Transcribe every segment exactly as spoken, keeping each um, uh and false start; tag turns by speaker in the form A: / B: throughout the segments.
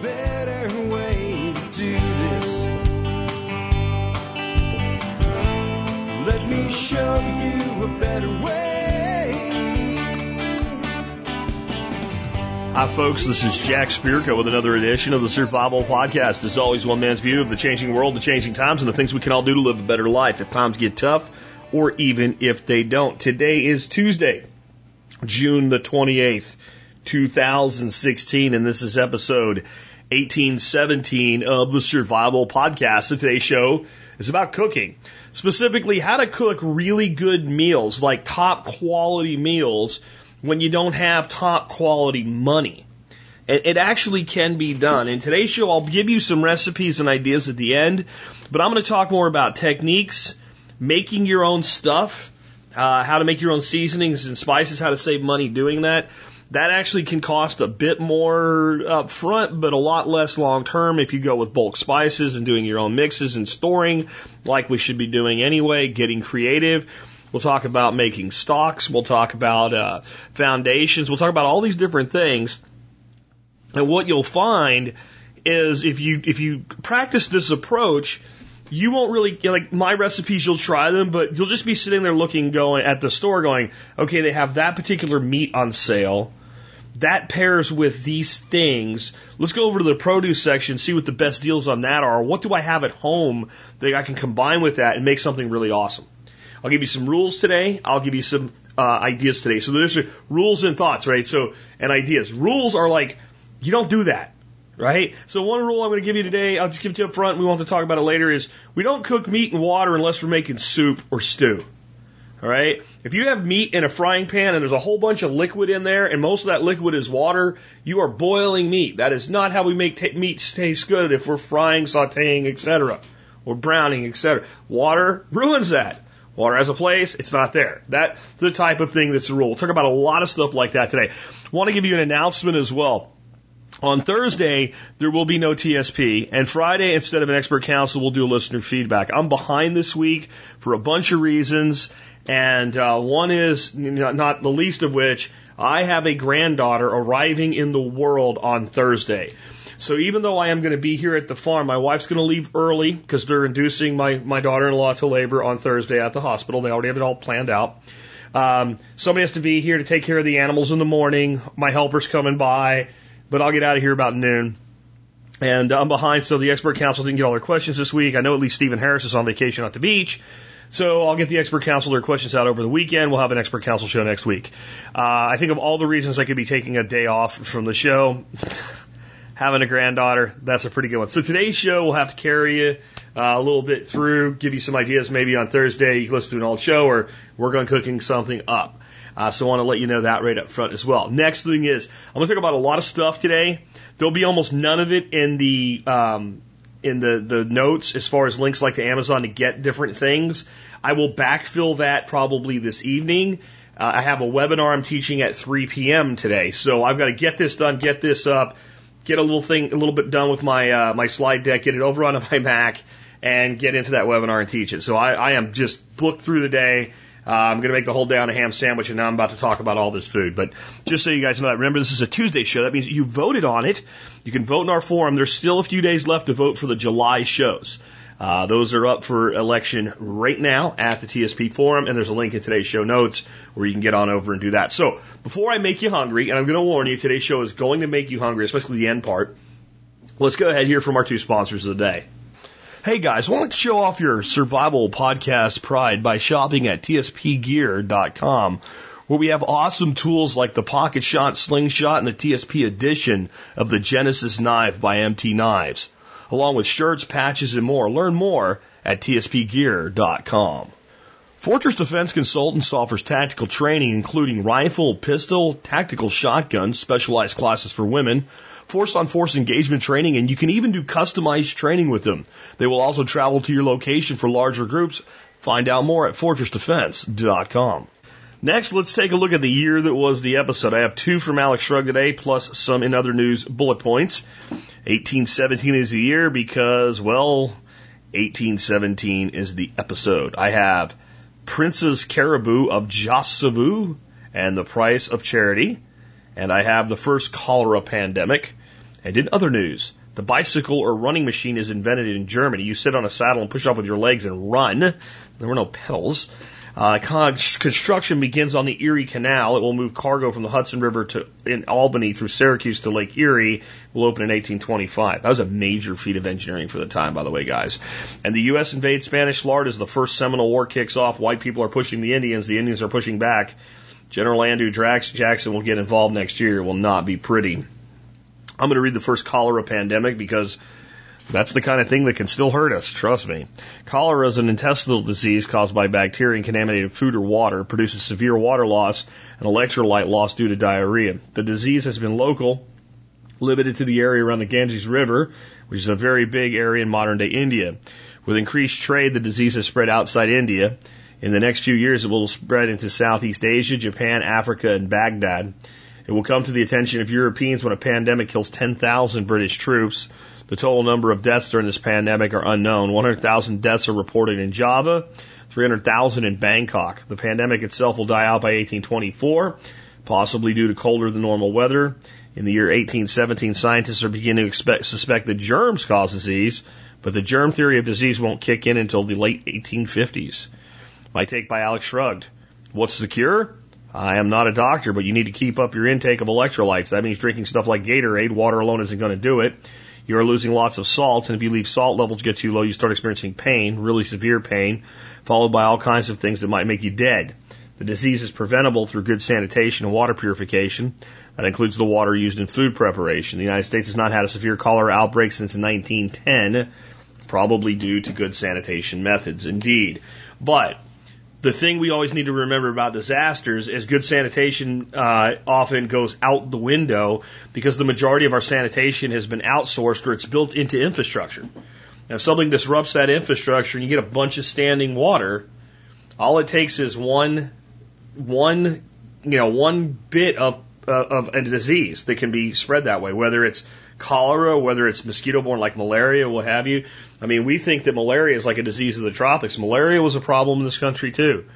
A: better way to do this. Let me show you a better way.
B: Hi, folks. This is Jack Spirko with another edition of the Survival Podcast. As always, one man's view of the changing world, the changing times, and the things we can all do to live a better life if times get tough or even if they don't. Today is Tuesday, June the twenty-eighth, two thousand sixteen, and this is episode eighteen seventeen of the Survival Podcast. And today's show is about cooking, specifically how to cook really good meals, like top quality meals, when you don't have top quality money. It, it actually can be done. In today's show, I'll give you some recipes and ideas at the end, but I'm going to talk more about techniques, making your own stuff, uh, how to make your own seasonings and spices, how to save money doing that. That actually can cost a bit more up front, but a lot less long term if you go with bulk spices and doing your own mixes and storing, like we should be doing anyway, getting creative. We'll talk about making stocks. We'll talk about uh, foundations. We'll talk about all these different things. And what you'll find is if you if you practice this approach, you won't really, like my recipes, you'll try them, but you'll just be sitting there looking, going at the store going, okay, they have that particular meat on sale. That pairs with these things. Let's go over to the produce section, see what the best deals on that are. What do I have at home that I can combine with that and make something really awesome? I'll give you some rules today. I'll give you some uh, ideas today. So there's rules and thoughts, right? So, and ideas. Rules are like, you don't do that. Right? So one rule I'm going to give you today, I'll just give it to you up front, we won't have to talk about it later, is we don't cook meat in water unless we're making soup or stew. All right? If you have meat in a frying pan and there's a whole bunch of liquid in there and most of that liquid is water, you are boiling meat. That is not how we make t- meat taste good if we're frying, sauteing, et cetera, or browning, et cetera. Water ruins that. Water has a place, it's not there. That's the type of thing that's the rule. We'll talk about a lot of stuff like that today. I want to give you an announcement as well. On Thursday, there will be no T S P, and Friday, instead of an expert council, we'll do listener feedback. I'm behind this week for a bunch of reasons, and uh, one is, not the least of which, I have a granddaughter arriving in the world on Thursday. So even though I am going to be here at the farm, my wife's going to leave early because they're inducing my, my daughter-in-law to labor on Thursday at the hospital. They already have it all planned out. Um, somebody has to be here to take care of the animals in the morning. My helper's coming by. But I'll get out of here about noon. And I'm behind, so the expert council didn't get all their questions this week. I know at least Stephen Harris is on vacation at the beach. So I'll get the expert council their questions out over the weekend. We'll have an expert council show next week. Uh, I think of all the reasons I could be taking a day off from the show. Having a granddaughter, that's a pretty good one. So today's show will have to carry you uh, a little bit through, give you some ideas maybe on Thursday. You can listen to an old show or work on cooking something up. Uh, so I want to let you know that right up front as well. Next thing is, I'm going to talk about a lot of stuff today. There'll be almost none of it in the um, in the, the notes as far as links like to Amazon to get different things. I will backfill that probably this evening. Uh, I have a webinar I'm teaching at three p.m. today. So I've got to get this done, get this up, get a little thing, a little bit done with my uh, my slide deck, get it over onto my Mac, and get into that webinar and teach it. So I, I am just booked through the day. Uh, I'm going to make the whole day on a ham sandwich, and now I'm about to talk about all this food. But just so you guys know that, remember, this is a Tuesday show. That means you voted on it. You can vote in our forum. There's still a few days left to vote for the July shows. Uh, those are up for election right now at the T S P forum, and there's a link in today's show notes where you can get on over and do that. So before I make you hungry, and I'm going to warn you, today's show is going to make you hungry, especially the end part, let's go ahead and hear from our two sponsors of the day. Hey guys, why don't you show off your survival podcast pride by shopping at T S P gear dot com, where we have awesome tools like the Pocket Shot Slingshot and the T S P edition of the Genesis Knife by M T Knives, along with shirts, patches, and more. Learn more at T S P gear dot com. Fortress Defense Consultants offers tactical training, including rifle, pistol, tactical shotguns, specialized classes for women, force-on-force engagement training, and you can even do customized training with them. They will also travel to your location for larger groups. Find out more at fortress defense dot com. Next, let's take a look at the year that was the episode. I have two from Alex Shrug today, plus some in other news bullet points. eighteen seventeen is the year because, well, eighteen seventeen is the episode. I have Princess Caribou of Jasavu and the Price of Charity. And I have the first cholera pandemic. And in other news, the bicycle or running machine is invented in Germany. You sit on a saddle and push off with your legs and run. There were no pedals. Uh, construction begins on the Erie Canal. It will move cargo from the Hudson River to in Albany through Syracuse to Lake Erie. It will open in eighteen twenty-five. That was a major feat of engineering for the time, by the way, guys. And the U S invades Spanish Florida as the first Seminole War kicks off. White people are pushing the Indians. The Indians are pushing back. General Andrew Jackson will get involved next year. It will not be pretty. I'm going to read the first cholera pandemic because that's the kind of thing that can still hurt us, trust me. Cholera is an intestinal disease caused by bacteria in contaminated food or water. It produces severe water loss and electrolyte loss due to diarrhea. The disease has been local, limited to the area around the Ganges River, which is a very big area in modern-day India. With increased trade, the disease has spread outside India. In the next few years, it will spread into Southeast Asia, Japan, Africa, and Baghdad. It will come to the attention of Europeans when a pandemic kills ten thousand British troops. The total number of deaths during this pandemic are unknown. one hundred thousand deaths are reported in Java, three hundred thousand in Bangkok. The pandemic itself will die out by eighteen twenty-four, possibly due to colder than normal weather. In the year eighteen seventeen, scientists are beginning to expect, suspect that germs cause disease, but the germ theory of disease won't kick in until the late eighteen fifties. My take by Alex Shrugged. What's the cure? I am not a doctor, but you need to keep up your intake of electrolytes. That means drinking stuff like Gatorade. Water alone isn't going to do it. You are losing lots of salts, and if you leave salt levels get too low, you start experiencing pain, really severe pain, followed by all kinds of things that might make you dead. The disease is preventable through good sanitation and water purification. That includes the water used in food preparation. The United States has not had a severe cholera outbreak since nineteen ten, probably due to good sanitation methods, indeed. But the thing we always need to remember about disasters is good sanitation uh, often goes out the window because the majority of our sanitation has been outsourced or it's built into infrastructure. Now, if something disrupts that infrastructure and you get a bunch of standing water, all it takes is one, one, you know, one bit of uh, of a disease that can be spread that way, whether it's cholera, whether it's mosquito-borne like malaria, what have you. I mean, we think that malaria is like a disease of the tropics. Malaria was a problem in this country, too.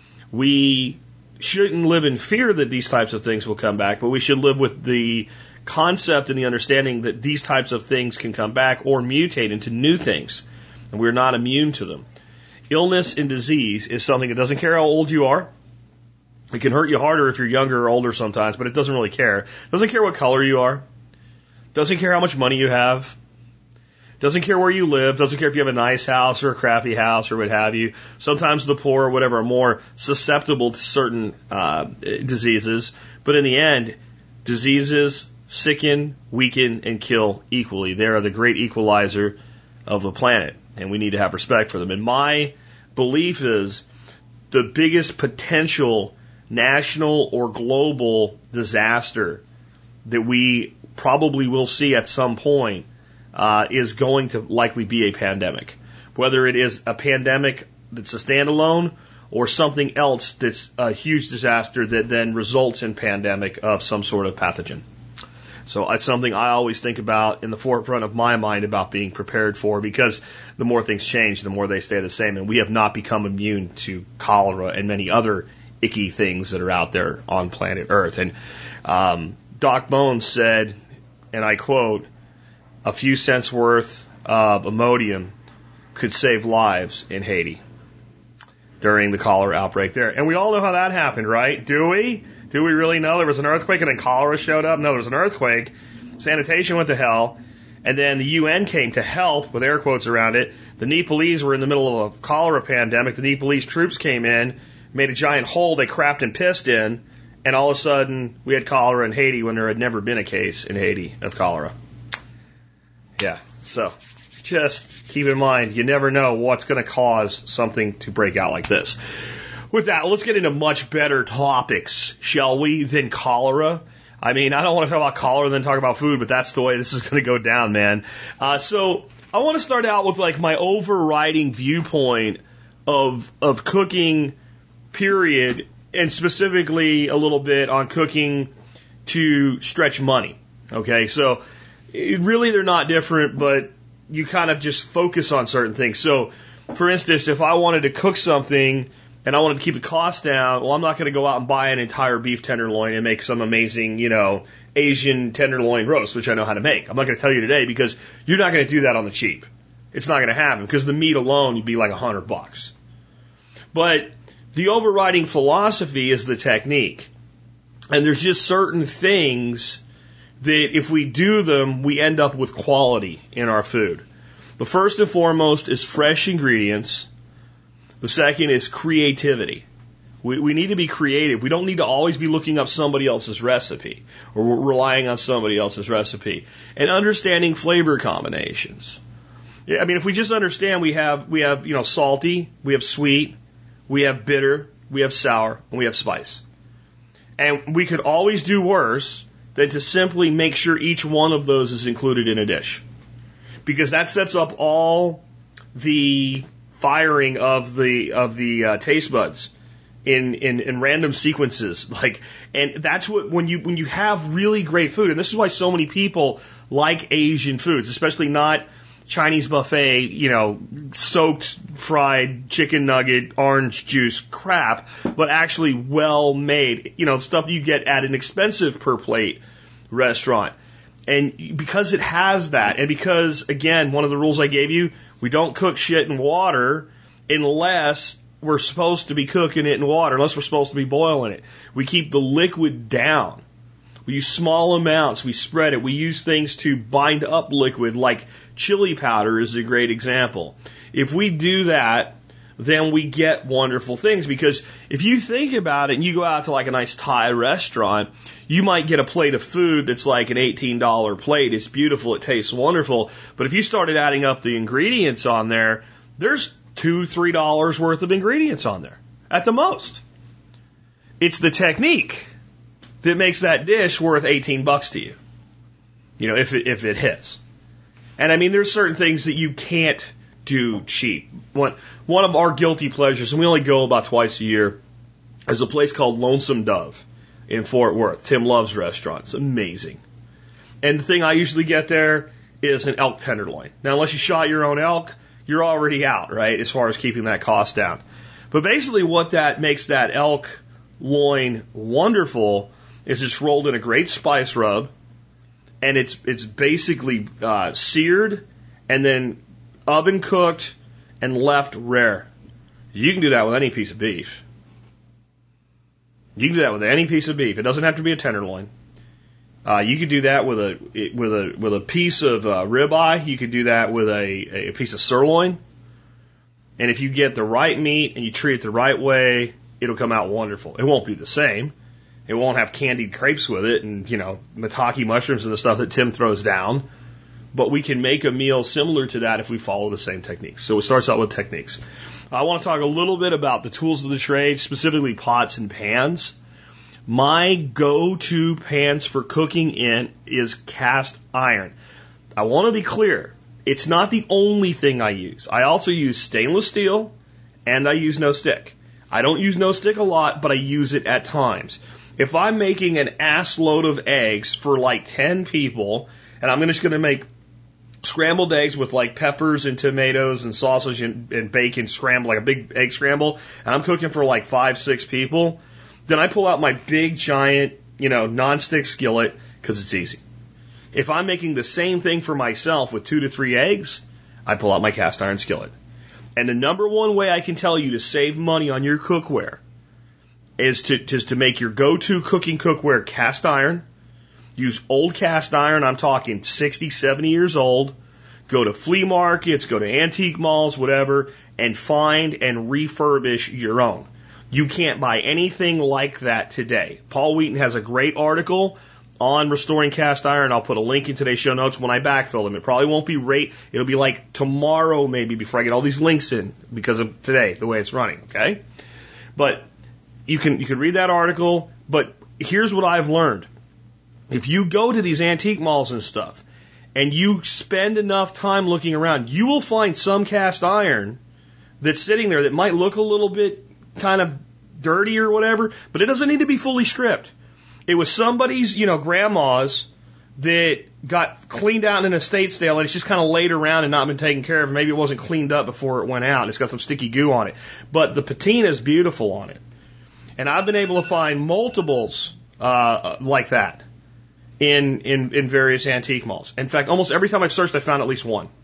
B: We shouldn't live in fear that these types of things will come back, but we should live with the concept and the understanding that these types of things can come back or mutate into new things, and we're not immune to them. Illness and disease is something that doesn't care how old you are. It can hurt you harder if you're younger or older sometimes, but it doesn't really care. It doesn't care what color you are. Doesn't care how much money you have. Doesn't care where you live. Doesn't care if you have a nice house or a crappy house or what have you. Sometimes the poor or whatever are more susceptible to certain uh, diseases. But in the end, diseases sicken, weaken, and kill equally. They are the great equalizer of the planet, and we need to have respect for them. And my belief is the biggest potential national or global disaster that we probably will see at some point uh, is going to likely be a pandemic. Whether it is a pandemic that's a standalone or something else that's a huge disaster that then results in pandemic of some sort of pathogen. So it's something I always think about in the forefront of my mind about being prepared for, because the more things change, the more they stay the same. And we have not become immune to cholera and many other icky things that are out there on planet Earth. And um, Doc Bones said, and I quote, a few cents worth of Imodium could save lives in Haiti during the cholera outbreak there. And we all know how that happened, right? Do we? Do we really know? There was an earthquake and then cholera showed up? No, there was an earthquake. Sanitation went to hell. And then the U N came to help, with air quotes around it. The Nepalese were in the middle of a cholera pandemic. The Nepalese troops came in, made a giant hole they crapped and pissed in, and all of a sudden we had cholera in Haiti when there had never been a case in Haiti of cholera. Yeah, so just keep in mind, you never know what's going to cause something to break out like this. With that, let's get into much better topics, shall we, than cholera. I mean, I don't want to talk about cholera and then talk about food, but that's the way this is going to go down, man. Uh, so I want to start out with like my overriding viewpoint of of cooking, period, and specifically a little bit on cooking to stretch money. Okay, so it, really they're not different, but you kind of just focus on certain things. So, for instance, if I wanted to cook something and I wanted to keep the cost down, well, I'm not going to go out and buy an entire beef tenderloin and make some amazing, you know, Asian tenderloin roast, which I know how to make. I'm not going to tell you today because you're not going to do that on the cheap. It's not going to happen because the meat alone would be like a hundred bucks. But the overriding philosophy is the technique. And there's just certain things that if we do them, we end up with quality in our food. The first and foremost is fresh ingredients. The second is creativity. We, we need to be creative. We don't need to always be looking up somebody else's recipe or relying on somebody else's recipe. And understanding flavor combinations. I mean, if we just understand we have, we have, you know, salty, we have sweet, we have bitter, we have sour, and we have spice. And we could always do worse than to simply make sure each one of those is included in a dish. Because that sets up all the firing of the of the uh, taste buds in, in in random sequences. Like, and that's what when you when you have really great food, and this is why so many people like Asian foods, especially not Chinese buffet, you know, soaked fried chicken nugget, orange juice crap, but actually well made, you know, stuff you get at an expensive per plate restaurant. And because it has that, and because, again, one of the rules I gave you, we don't cook shit in water unless we're supposed to be cooking it in water, unless we're supposed to be boiling it. We keep the liquid down. We use small amounts. We spread it. We use things to bind up liquid, like chili powder is a great example. If we do that, then we get wonderful things. Because if you think about it and you go out to like a nice Thai restaurant, you might get a plate of food that's like an eighteen dollar plate. It's beautiful. It tastes wonderful. But if you started adding up the ingredients on there, there's two, three dollars worth of ingredients on there at the most. It's the technique that makes that dish worth eighteen bucks to you. You know, if it, if it hits. And I mean, there's certain things that you can't do cheap. One, one of our guilty pleasures, and we only go about twice a year, is a place called Lonesome Dove in Fort Worth. Tim Love's restaurant. It's amazing. And the thing I usually get there is an elk tenderloin. Now, unless you shot your own elk, you're already out, right, as far as keeping that cost down. But basically what that makes that elk loin wonderful is it's rolled in a great spice rub, and it's it's basically uh, seared and then oven cooked and left rare. You can do that with any piece of beef. You can do that with any piece of beef. It doesn't have to be a tenderloin. Uh, you could do that with a with a with a piece of uh, ribeye. You could do that with a, a piece of sirloin. And if you get the right meat and you treat it the right way, it'll come out wonderful. It won't be the same. It won't have candied crepes with it and, you know, maitake mushrooms and the stuff that Tim throws down. But we can make a meal similar to that if we follow the same techniques. So it starts out with techniques. I want to talk a little bit about the tools of the trade, specifically pots and pans. My go-to pans for cooking in is cast iron. I want to be clear. It's not the only thing I use. I also use stainless steel and I use no stick. I don't use no stick a lot, but I use it at times. If I'm making an ass load of eggs for like ten people, and I'm just going to make scrambled eggs with like peppers and tomatoes and sausage and, and bacon scrambled, like a big egg scramble, and I'm cooking for like five, six people, then I pull out my big giant, you know, non-stick skillet because it's easy. If I'm making the same thing for myself with two to three eggs, I pull out my cast iron skillet. And the number one way I can tell you to save money on your cookware is to, is to make your go-to cooking cookware cast iron. Use old cast iron. I'm talking sixty, seventy years old. Go to flea markets, go to antique malls, whatever, and find and refurbish your own. You can't buy anything like that today. Paul Wheaton has a great article on restoring cast iron. I'll put a link in today's show notes when I backfill them. It probably won't be right. It'll be like tomorrow maybe before I get all these links in because of today, the way it's running, okay? But you can you can read that article, but here's what I've learned. If you go to these antique malls and stuff and you spend enough time looking around, you will find some cast iron that's sitting there that might look a little bit kind of dirty or whatever, but it doesn't need to be fully stripped. It was somebody's, you know, grandma's that got cleaned out in an estate sale and it's just kind of laid around and not been taken care of. Maybe it wasn't cleaned up before it went out. It's got some sticky goo on it. But the patina is beautiful on it. And I've been able to find multiples uh, like that in, in, in various antique malls. In fact, almost every time I've searched, I found at least one.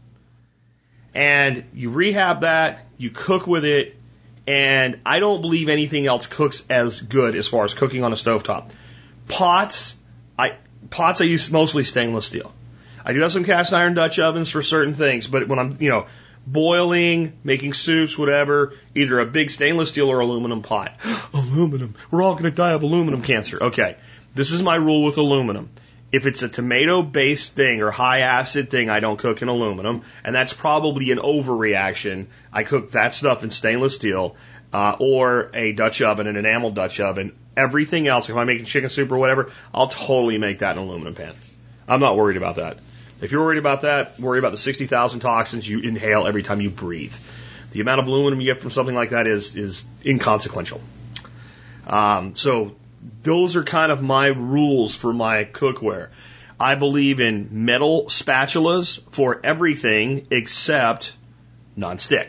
B: And you rehab that, you cook with it, and I don't believe anything else cooks as good as far as cooking on a stovetop. Pots, I pots I use mostly stainless steel. I do have some cast iron Dutch ovens for certain things, but when I'm, you know, boiling, making soups, whatever, either a big stainless steel or aluminum pot. Aluminum. We're all going to die of aluminum cancer. Okay. This is my rule with aluminum. If it's a tomato-based thing or high-acid thing, I don't cook in aluminum, and that's probably an overreaction. I cook that stuff in stainless steel uh, or a Dutch oven, an enamel Dutch oven. Everything else, if I'm making chicken soup or whatever, I'll totally make that in an aluminum pan. I'm not worried about that. If you're worried about that, worry about the sixty thousand toxins you inhale every time you breathe. The amount of aluminum you get from something like that is is inconsequential. Um, so those are kind of my rules for my cookware. I believe in metal spatulas for everything except nonstick.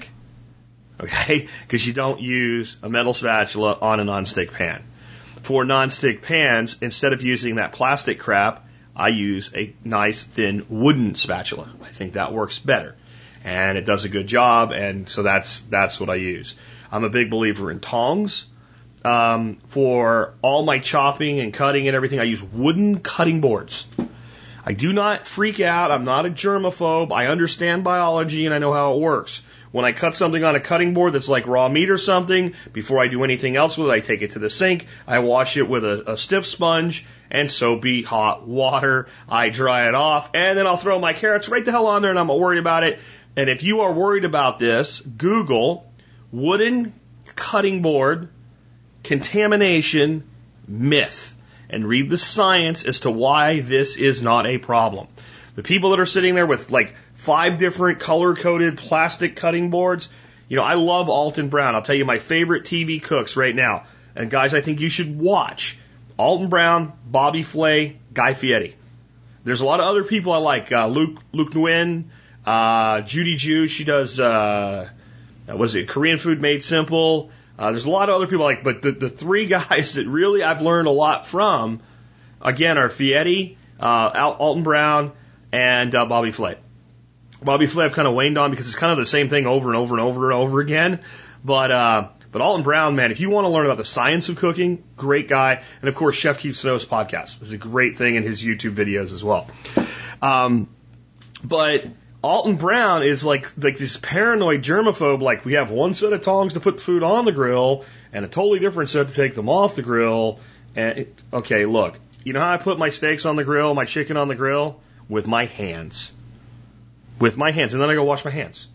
B: Okay? Because you don't use a metal spatula on a nonstick pan. For nonstick pans, instead of using that plastic crap, I use a nice thin wooden spatula. I think that works better. And it does a good job, and so that's that's what I use. I'm a big believer in tongs. Um, for all my chopping and cutting and everything, I use wooden cutting boards. I do not freak out. I'm not a germaphobe. I understand biology and I know how it works. When I cut something on a cutting board that's like raw meat or something, before I do anything else with it, I take it to the sink, I wash it with a, a stiff sponge and soap hot water. I dry it off, and then I'll throw my carrots right the hell on there, and I'm not worried about it. And if you are worried about this, Google wooden cutting board contamination myth and read the science as to why this is not a problem. The people that are sitting there with like five different color-coded plastic cutting boards, you know, I love Alton Brown. I'll tell you my favorite T V cooks right now. And guys, I think you should watch Alton Brown, Bobby Flay, Guy Fieri. There's a lot of other people I like. Uh, Luke Luke Nguyen, uh, Judy Jew. She does uh, what is it? Korean Food Made Simple. Uh, there's a lot of other people like, but the, the three guys that really I've learned a lot from, again, are Fieri, uh, Alton Brown, and uh, Bobby Flay. Bobby Flay I've kind of waned on because it's kind of the same thing over and over and over and over again. But uh, but Alton Brown, man, if you want to learn about the science of cooking, great guy. And of course, Chef Keith Snow's podcast is a great thing in his YouTube videos as well. Um, but Alton Brown is like like this paranoid germaphobe. Like, we have one set of tongs to put the food on the grill and a totally different set to take them off the grill. And it, okay, look, you know how I put my steaks on the grill, my chicken on the grill? With my hands. With my hands. And then I go wash my hands.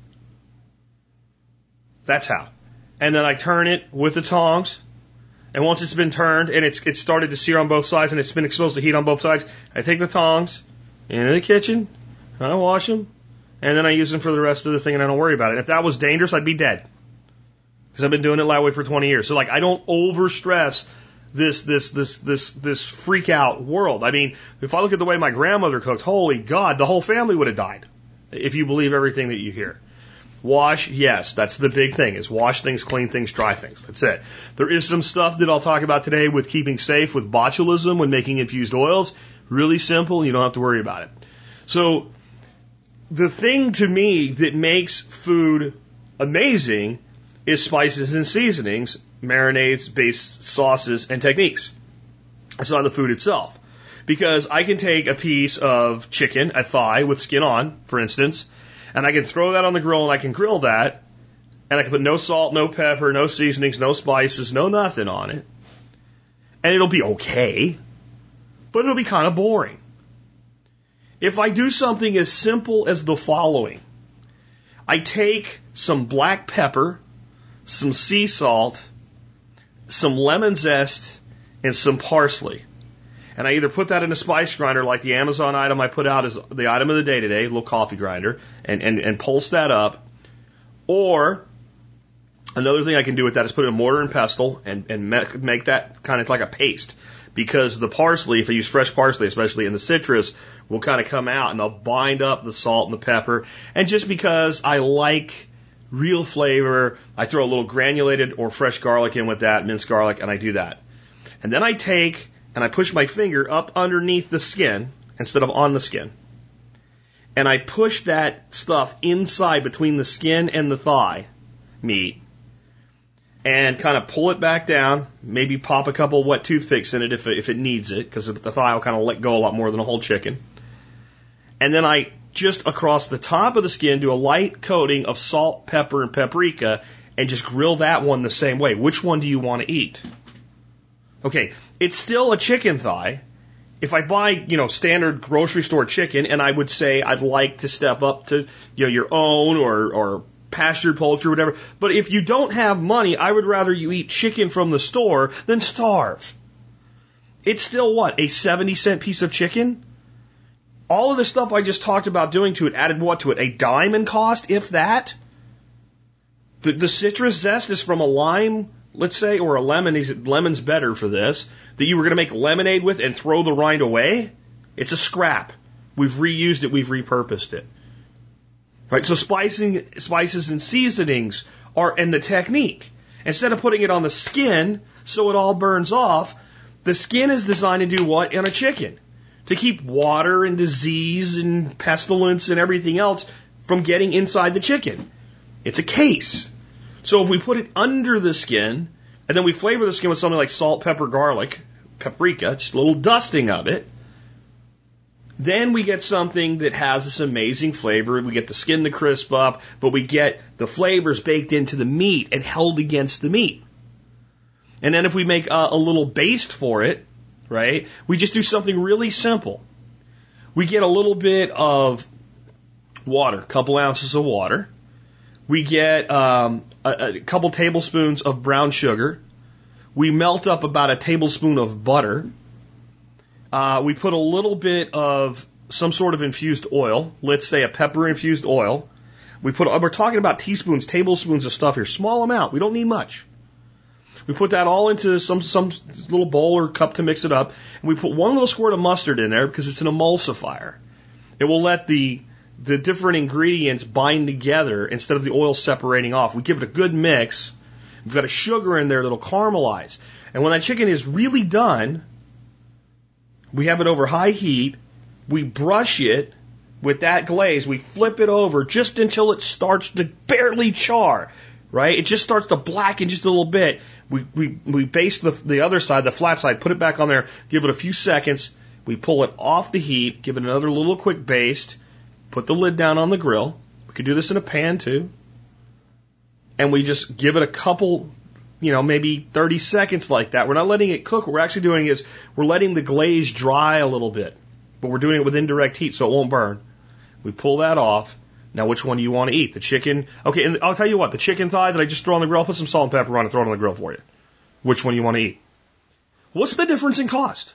B: That's how. And then I turn it with the tongs. And once it's been turned and it's it's started to sear on both sides and it's been exposed to heat on both sides, I take the tongs into the kitchen, and I wash them, and then I use them for the rest of the thing, and I don't worry about it. And if that was dangerous, I'd be dead. Because I've been doing it that way for twenty years. So, like, I don't overstress this, this, this, this, this freak out world. I mean, if I look at the way my grandmother cooked, holy God, the whole family would have died. If you believe everything that you hear. Wash, yes, that's the big thing, is wash things, clean things, dry things. That's it. There is some stuff that I'll talk about today with keeping safe with botulism when making infused oils. Really simple, you don't have to worry about it. So, the thing to me that makes food amazing is spices and seasonings, marinades, base sauces, and techniques. It's not the food itself. Because I can take a piece of chicken, a thigh with skin on, for instance, and I can throw that on the grill and I can grill that, and I can put no salt, no pepper, no seasonings, no spices, no nothing on it. And it'll be okay, but it'll be kind of boring. If I do something as simple as the following, I take some black pepper, some sea salt, some lemon zest, and some parsley. And I either put that in a spice grinder, like the Amazon item I put out as the item of the day today, a little coffee grinder, and, and, and pulse that up. Or another thing I can do with that is put it in a mortar and pestle and, and make that kind of like a paste. because the parsley, if I use fresh parsley, especially in the citrus, will kind of come out and I'll bind up the salt and the pepper. And just because I like real flavor, I throw a little granulated or fresh garlic in with that, minced garlic, and I do that. And then I take and I push my finger up underneath the skin instead of on the skin. And I push that stuff inside between the skin and the thigh meat and kind of pull it back down, maybe pop a couple wet toothpicks in it if it, if it needs it, because the thigh will kind of let go a lot more than a whole chicken. And then I just across the top of the skin do a light coating of salt, pepper, and paprika and just grill that one the same way. Which one do you want to eat? Okay, it's still a chicken thigh. If I buy, you know, standard grocery store chicken, and I would say I'd like to step up to, you know, your own or, or pastured poultry or whatever. But if you don't have money, I would rather you eat chicken from the store than starve. It's still what? A seventy cent piece of chicken? All of the stuff I just talked about doing to it added what to it? A dime in cost, if that? The, the citrus zest is from a lime, let's say, or a lemon. Lemon's better for this. That you were going to make lemonade with and throw the rind away? It's a scrap. We've reused it. We've repurposed it. Right? So spicing, spices and seasonings are, and the technique. Instead of putting it on the skin so it all burns off, the skin is designed to do what in a chicken? To keep water and disease and pestilence and everything else from getting inside the chicken. It's a case. So if we put it under the skin, and then we flavor the skin with something like salt, pepper, garlic, paprika, just a little dusting of it, then we get something that has this amazing flavor. We get the skin to crisp up, but we get the flavors baked into the meat and held against the meat. And then if we make a, a little baste for it, right, we just do something really simple. We get a little bit of water, a couple ounces of water. We get um, a, a couple tablespoons of brown sugar. We melt up about a tablespoon of butter. Uh, we put a little bit of some sort of infused oil, let's say a pepper-infused oil. We put, we're talking about teaspoons, tablespoons of stuff here, small amount. We don't need much. We put that all into some some little bowl or cup to mix it up, and we put one little squirt of mustard in there because it's an emulsifier. It will let the the different ingredients bind together instead of the oil separating off. We give it a good mix. We've got a sugar in there that'll caramelize. And when that chicken is really done, we have it over high heat. We brush it with that glaze. We flip it over just until it starts to barely char, right? It just starts to blacken just a little bit. We we we baste the the other side, the flat side, put it back on there, give it a few seconds. We pull it off the heat, give it another little quick baste, put the lid down on the grill. We could do this in a pan too. And we just give it a couple, you know, maybe thirty seconds like that. We're not letting it cook. What we're actually doing is we're letting the glaze dry a little bit, but we're doing it with indirect heat so it won't burn. We pull that off. Now, which one do you want to eat? The chicken? Okay, and I'll tell you what, the chicken thigh that I just throw on the grill, I'll put some salt and pepper on and throw it on the grill for you. Which one do you want to eat? What's the difference in cost?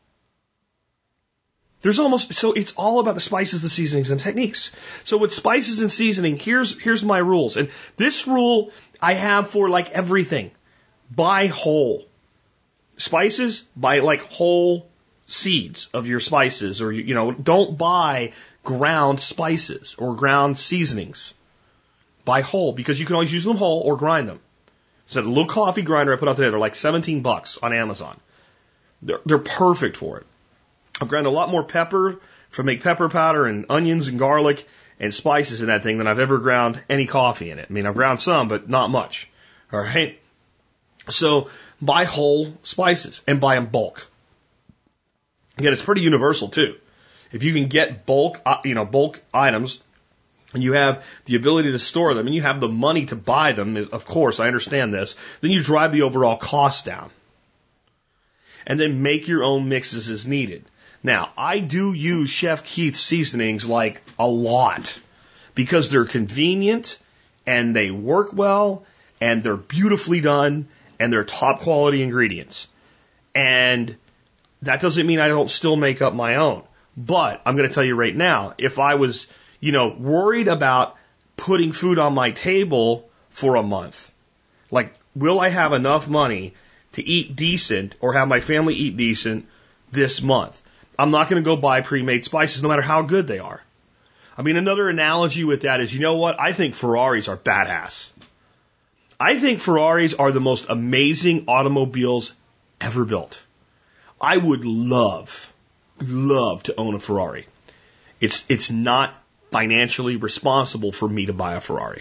B: There's almost, so it's all about the spices, the seasonings, and techniques. So with spices and seasoning, here's, here's my rules. And this rule I have for like everything. Buy whole. Spices, buy like whole seeds of your spices, or, you know, don't buy ground spices or ground seasonings. Buy whole, because you can always use them whole or grind them. So the little coffee grinder I put out there, they're like seventeen bucks on Amazon. They're, they're perfect for it. I've ground a lot more pepper for make pepper powder and onions and garlic and spices in that thing than I've ever ground any coffee in it. I mean, I've ground some, but not much. All right. So buy whole spices and buy them bulk. Again, it's pretty universal too. If you can get bulk, you know, bulk items, and you have the ability to store them, and you have the money to buy them, of course, I understand this, then you drive the overall cost down. And then make your own mixes as needed. Now, I do use Chef Keith's seasonings like a lot because they're convenient and they work well and they're beautifully done and they're top quality ingredients. And that doesn't mean I don't still make up my own. But I'm going to tell you right now, if I was, you know, worried about putting food on my table for a month, like, will I have enough money to eat decent or have my family eat decent this month. I'm not going to go buy pre-made spices no matter how good they are. I mean, another analogy with that is, you know what? I think Ferraris are badass. I think Ferraris are the most amazing automobiles ever built. I would love, love to own a Ferrari. It's, it's not financially responsible for me to buy a Ferrari.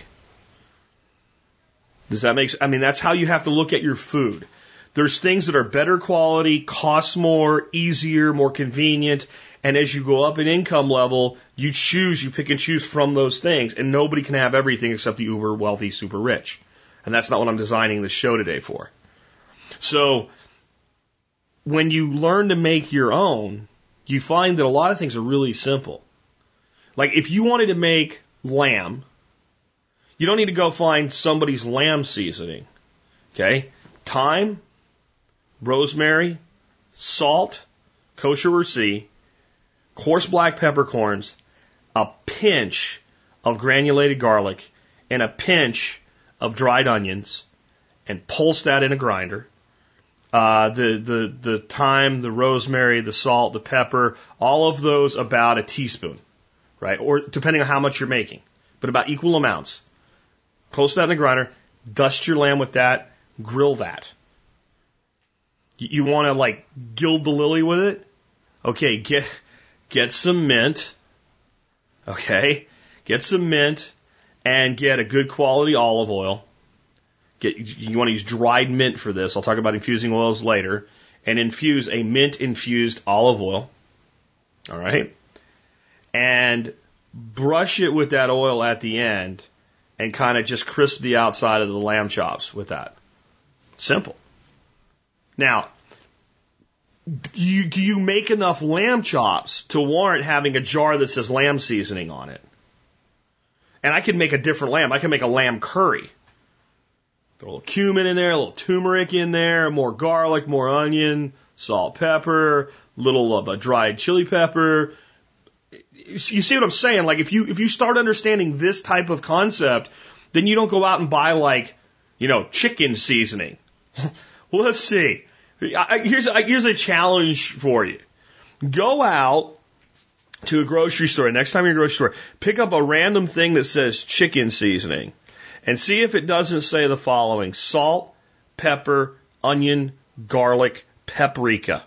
B: Does that make sense? I mean, that's how you have to look at your food. There's things that are better quality, cost more, easier, more convenient, and as you go up in income level, you choose, you pick and choose from those things, and nobody can have everything except the uber wealthy, super rich. And that's not what I'm designing this show today for. So, when you learn to make your own, you find that a lot of things are really simple. Like, if you wanted to make lamb, you don't need to go find somebody's lamb seasoning. Okay? Thyme, rosemary, salt, kosher or C, coarse black peppercorns, a pinch of granulated garlic, and a pinch of dried onions, and pulse that in a grinder. Uh, the, the, the thyme, the rosemary, the salt, the pepper, all of those about a teaspoon, right? Or depending on how much you're making, but about equal amounts. Pulse that in the grinder, dust your lamb with that, grill that. You, you want to like gild the lily with it? Okay, get, get some mint. Okay, get some mint and get a good quality olive oil. Get, you want to use dried mint for this. I'll talk about infusing oils later. And infuse a mint-infused olive oil. All right? And brush it with that oil at the end and kind of just crisp the outside of the lamb chops with that. Simple. Now, do you, do you make enough lamb chops to warrant having a jar that says lamb seasoning on it? And I can make a different lamb. I can make a lamb curry. Throw a little cumin in there, a little turmeric in there, more garlic, more onion, salt, pepper, little of a dried chili pepper. You see what I'm saying? Like if you if you start understanding this type of concept, then you don't go out and buy like, you know, chicken seasoning. Well, let's see. I, here's I, here's a challenge for you. Go out to a grocery store. Next time you're in a grocery store, pick up a random thing that says chicken seasoning. And see if it doesn't say the following: salt, pepper, onion, garlic, paprika.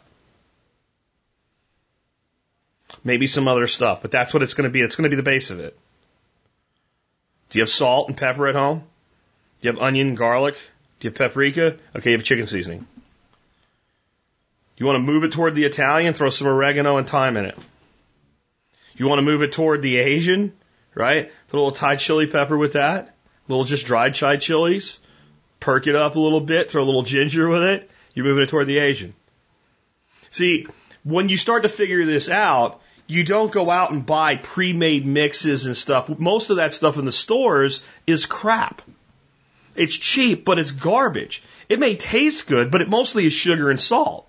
B: Maybe some other stuff, but that's what it's going to be. It's going to be the base of it. Do you have salt and pepper at home? Do you have onion and garlic? Do you have paprika? Okay, you have chicken seasoning. You want to move it toward the Italian? Throw some oregano and thyme in it. You want to move it toward the Asian? Right? Throw a little Thai chili pepper with that. A little just dried Thai chilies, perk it up a little bit, throw a little ginger with it, you're moving it toward the Asian. See, when you start to figure this out, you don't go out and buy pre-made mixes and stuff. Most of that stuff in the stores is crap. It's cheap, but it's garbage. It may taste good, but it mostly is sugar and salt.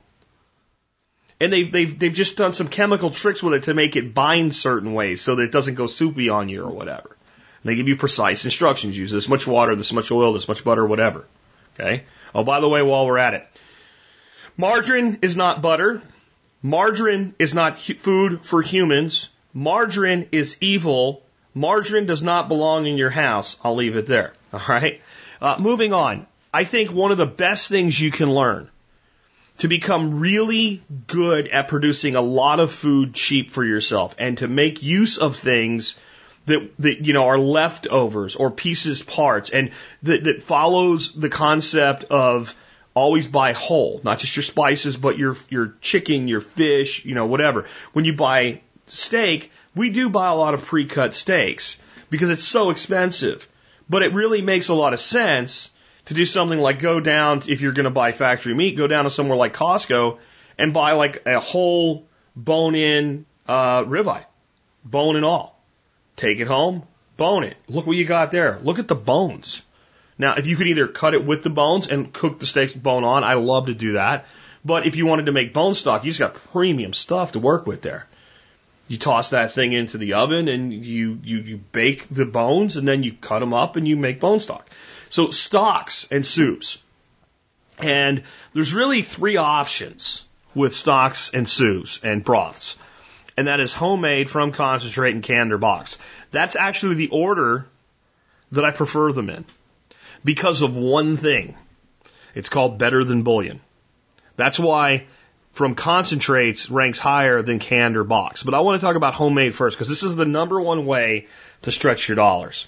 B: And they've, they've, they've just done some chemical tricks with it to make it bind certain ways so that it doesn't go soupy on you or whatever. They give you precise instructions. Use this much water, this much oil, this much butter, whatever. Okay? Oh, by the way, while we're at it, margarine is not butter. Margarine is not food for humans. Margarine is evil. Margarine does not belong in your house. I'll leave it there. All right? Uh, moving on. I think one of the best things you can learn to become really good at producing a lot of food cheap for yourself and to make use of things that, that, you know, are leftovers or pieces, parts, and that, that follows the concept of always buy whole, not just your spices, but your, your chicken, your fish, you know, whatever. When you buy steak, we do buy a lot of pre-cut steaks because it's so expensive, but it really makes a lot of sense to do something like go down, if you're going to buy factory meat, go down to somewhere like Costco and buy like a whole bone-in, uh, ribeye, bone and all. Take it home, bone it. Look what you got there. Look at the bones. Now, if you could either cut it with the bones and cook the steaks bone on, I love to do that. But if you wanted to make bone stock, you just got premium stuff to work with there. You toss that thing into the oven and you, you, you bake the bones and then you cut them up and you make bone stock. So stocks and soups And there's really three options with stocks and soups and broths. And that is homemade, from concentrate, and canned or boxed. That's actually the order that I prefer them in. Because of one thing. It's called better than bouillon. That's why from concentrates ranks higher than canned or boxed. But I want to talk about homemade first, because this is the number one way to stretch your dollars.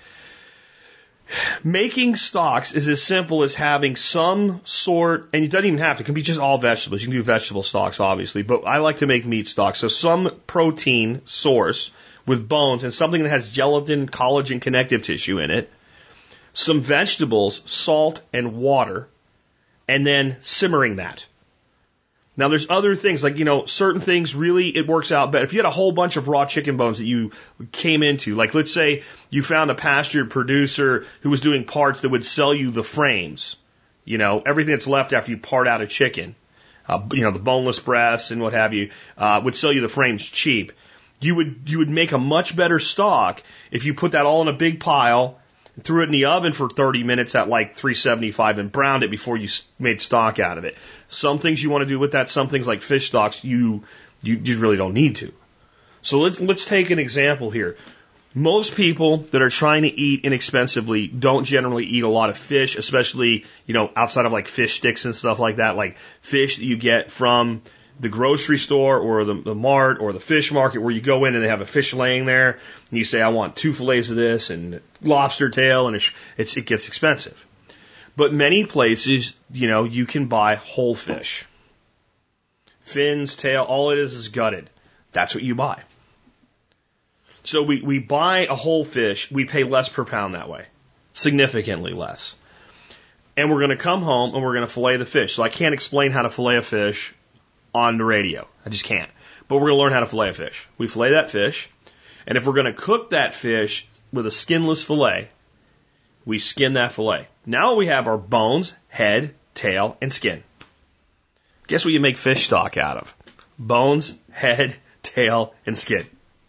B: Making stocks is as simple as having some sort, and it doesn't even have to, it can be just all vegetables. You can do vegetable stocks, obviously, but I like to make meat stocks. So some protein source with bones and something that has gelatin, collagen, connective tissue in it, some vegetables, salt, and water, and then simmering that. Now, there's other things, like, you know, certain things really, it works out better. If you had a whole bunch of raw chicken bones that you came into, like, let's say you found a pastured producer who was doing parts that would sell you the frames, you know, everything that's left after you part out a chicken, uh, you know, the boneless breasts and what have you, uh, would sell you the frames cheap. You would, you would make a much better stock if you put that all in a big pile, threw it in the oven for thirty minutes at like three seventy-five and browned it before you made stock out of it. Some things you want to do with that, some things like fish stocks, you, you, you really don't need to. So let's, let's take an example here. Most people that are trying to eat inexpensively don't generally eat a lot of fish, especially, you know, outside of like fish sticks and stuff like that, like fish that you get from the grocery store or the, the mart or the fish market, where you go in and they have a fish laying there and you say, I want two fillets of this and lobster tail, and it's, it's, it gets expensive. But many places, you know, you can buy whole fish. Fins, tail, all it is is gutted. That's what you buy. So we, we buy a whole fish, we pay less per pound that way. Significantly less. And we're going to come home and we're going to fillet the fish. So I can't explain how to fillet a fish on the radio. I just can't. But we're going to learn how to fillet a fish. We fillet that fish, and if we're going to cook that fish with a skinless fillet, we skin that fillet. Now we have our bones, head, tail, and skin. Guess what you make fish stock out of? Bones, head, tail, and skin.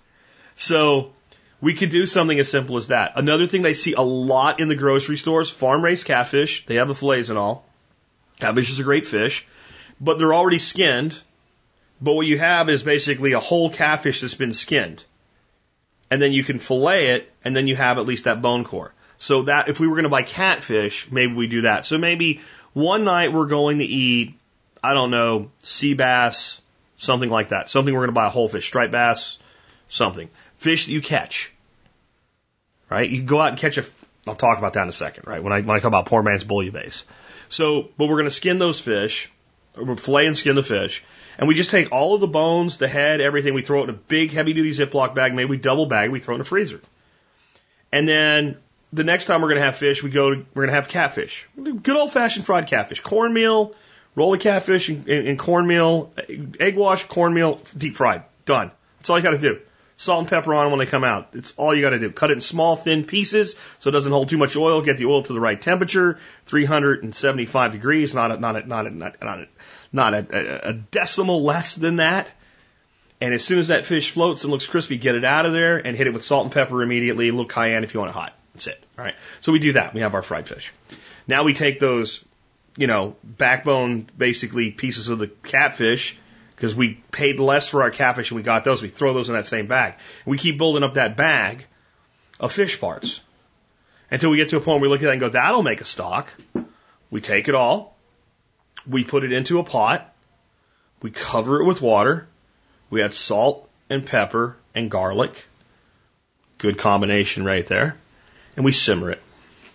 B: So we could do something as simple as that. Another thing they see a lot in the grocery stores, farm-raised catfish. They have the fillets and all. Catfish is a great fish. But they're already skinned. But what you have is basically a whole catfish that's been skinned. And then you can fillet it, and then you have at least that bone core. So that if we were going to buy catfish, maybe we do that. So maybe one night we're going to eat, I don't know, sea bass, something like that. Something we're going to buy a whole fish, striped bass, something. Fish that you catch. Right? You can go out and catch a, I'll talk about that in a second, right? When I, when I talk about poor man's bouillabaisse. So, but we're going to skin those fish. We'll fillet and skin the fish, and we just take all of the bones, the head, everything, we throw it in a big heavy-duty Ziploc bag, maybe we double bag, we throw it in the freezer. And then the next time we're going to have fish, we go to, we're going to have catfish. Good old-fashioned fried catfish. Cornmeal, roll of catfish and, and, and cornmeal, egg wash, cornmeal, deep fried. Done. That's all you got to do. Salt and pepper on them when they come out. It's all you got to do. Cut it in small, thin pieces so it doesn't hold too much oil. Get the oil to the right temperature, three hundred seventy-five degrees, not a, not a, not a, not a, not a, a decimal less than that. And as soon as that fish floats and looks crispy, get it out of there and hit it with salt and pepper immediately. A little cayenne if you want it hot. That's it. All right. So we do that. We have our fried fish. Now we take those, you know, backbone, basically pieces of the catfish, because we paid less for our catfish and we got those. We throw those in that same bag. And we keep building up that bag of fish parts until we get to a point where we look at that and go, that'll make a stock. We take it all. We put it into a pot. We cover it with water. We add salt and pepper and garlic. Good combination right there. And we simmer it.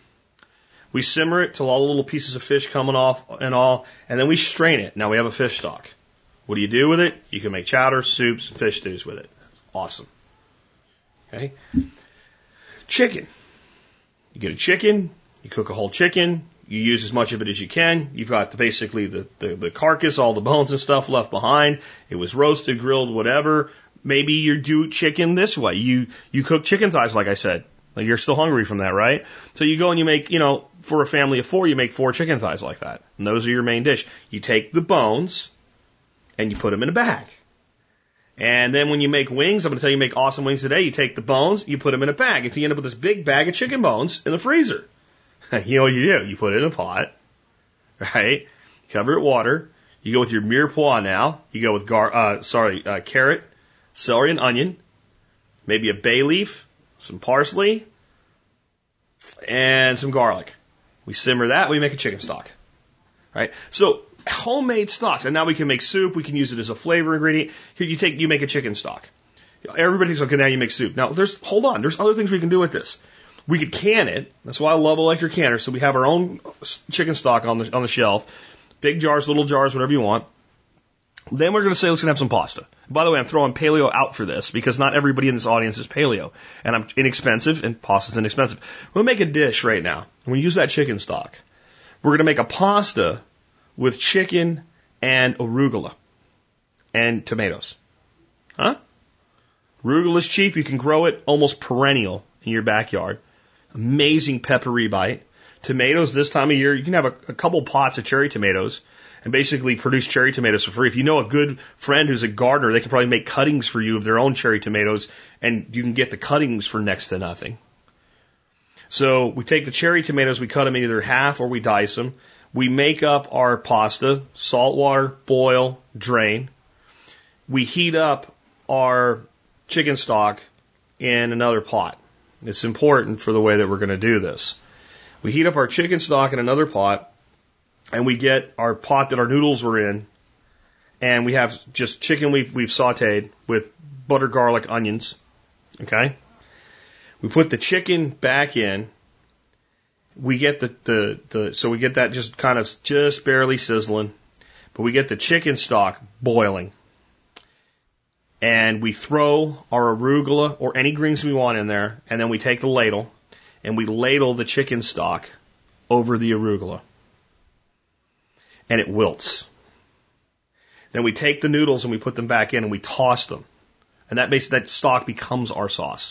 B: We simmer it till all the little pieces of fish coming off and all, and then we strain it. Now we have a fish stock. What do you do with it? You can make chowder, soups, and fish stews with it. That's awesome. Okay? Chicken. You get a chicken, you cook a whole chicken, you use as much of it as you can. You've got the, basically the, the, the carcass, all the bones and stuff left behind. It was roasted, grilled, whatever. Maybe you do chicken this way. You, you cook chicken thighs, like I said. Like you're still hungry from that, right? So you go and you make, you know, for a family of four, you make four chicken thighs like that. And those are your main dish. You take the bones and you put them in a bag. And then when you make wings, I'm going to tell you, you make awesome wings today. You take the bones, you put them in a bag until you end up with this big bag of chicken bones in the freezer. You know what you do? You put it in a pot. right? Cover it water. You go with your mirepoix now. You go with gar, uh, sorry, uh, carrot, celery, and onion. Maybe a bay leaf, some parsley, and some garlic. We simmer that. We make a chicken stock, right? So homemade stocks, and now we can make soup. We can use it as a flavor ingredient. Here, you take, you make a chicken stock. Everybody thinks, okay, now you make soup. Now, there's, hold on, there's other things we can do with this. We could can it. That's why I love electric canners. So we have our own chicken stock on the on the shelf. Big jars, little jars, whatever you want. Then we're going to say, let's have some pasta. By the way, I'm throwing paleo out for this because not everybody in this audience is paleo. And I'm inexpensive, and pasta's inexpensive. We'll make a dish right now. We use that chicken stock. We're going to make a pasta with chicken and arugula and tomatoes. Huh? Arugula is cheap. You can grow it almost perennial in your backyard. Amazing peppery bite. Tomatoes this time of year, you can have a, a couple pots of cherry tomatoes and basically produce cherry tomatoes for free. If you know a good friend who's a gardener, they can probably make cuttings for you of their own cherry tomatoes, and you can get the cuttings for next to nothing. So we take the cherry tomatoes, we cut them in either half or we dice them. We make up our pasta, salt water, boil, drain. We heat up our chicken stock in another pot. It's important for the way that we're going to do this. We heat up our chicken stock in another pot, and we get our pot that our noodles were in, and we have just chicken we've, we've sauteed with butter, garlic, onions. Okay? We put the chicken back in. We get the, the, the, so we get that just kind of just barely sizzling, but we get the chicken stock boiling. And we throw our arugula or any greens we want in there, and then we take the ladle, and we ladle the chicken stock over the arugula. And it wilts. Then we take the noodles and we put them back in and we toss them. And that makes, that stock becomes our sauce.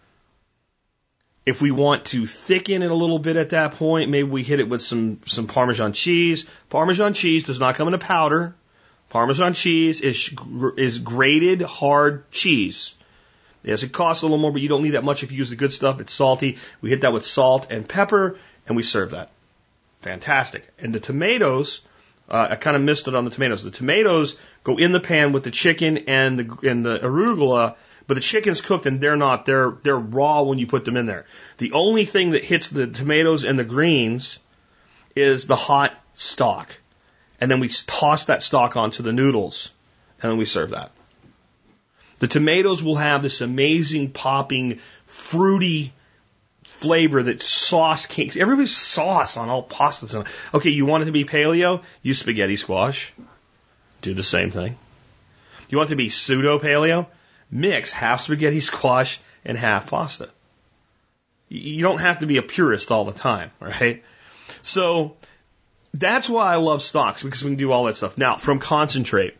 B: If we want to thicken it a little bit at that point, maybe we hit it with some, some Parmesan cheese. Parmesan cheese does not come in a powder. Parmesan cheese is, is grated hard cheese. Yes, it costs a little more, but you don't need that much if you use the good stuff. It's salty. We hit that with salt and pepper, and we serve that. Fantastic. And the tomatoes, uh, I kind of missed it on the tomatoes. The tomatoes go in the pan with the chicken and the and the arugula, but the chicken's cooked and they're not. They're they're raw when you put them in there. The only thing that hits the tomatoes and the greens is the hot stock. And then we toss that stock onto the noodles, and then we serve that. The tomatoes will have this amazing popping, fruity flavor that sauce can't. Everybody's sauce on all pastas. Okay, you want it to be paleo? Use spaghetti squash. Do the same thing. You want it to be pseudo paleo? Mix half spaghetti squash and half pasta. You don't have to be a purist all the time, right? So that's why I love stocks, because we can do all that stuff. Now, from concentrate.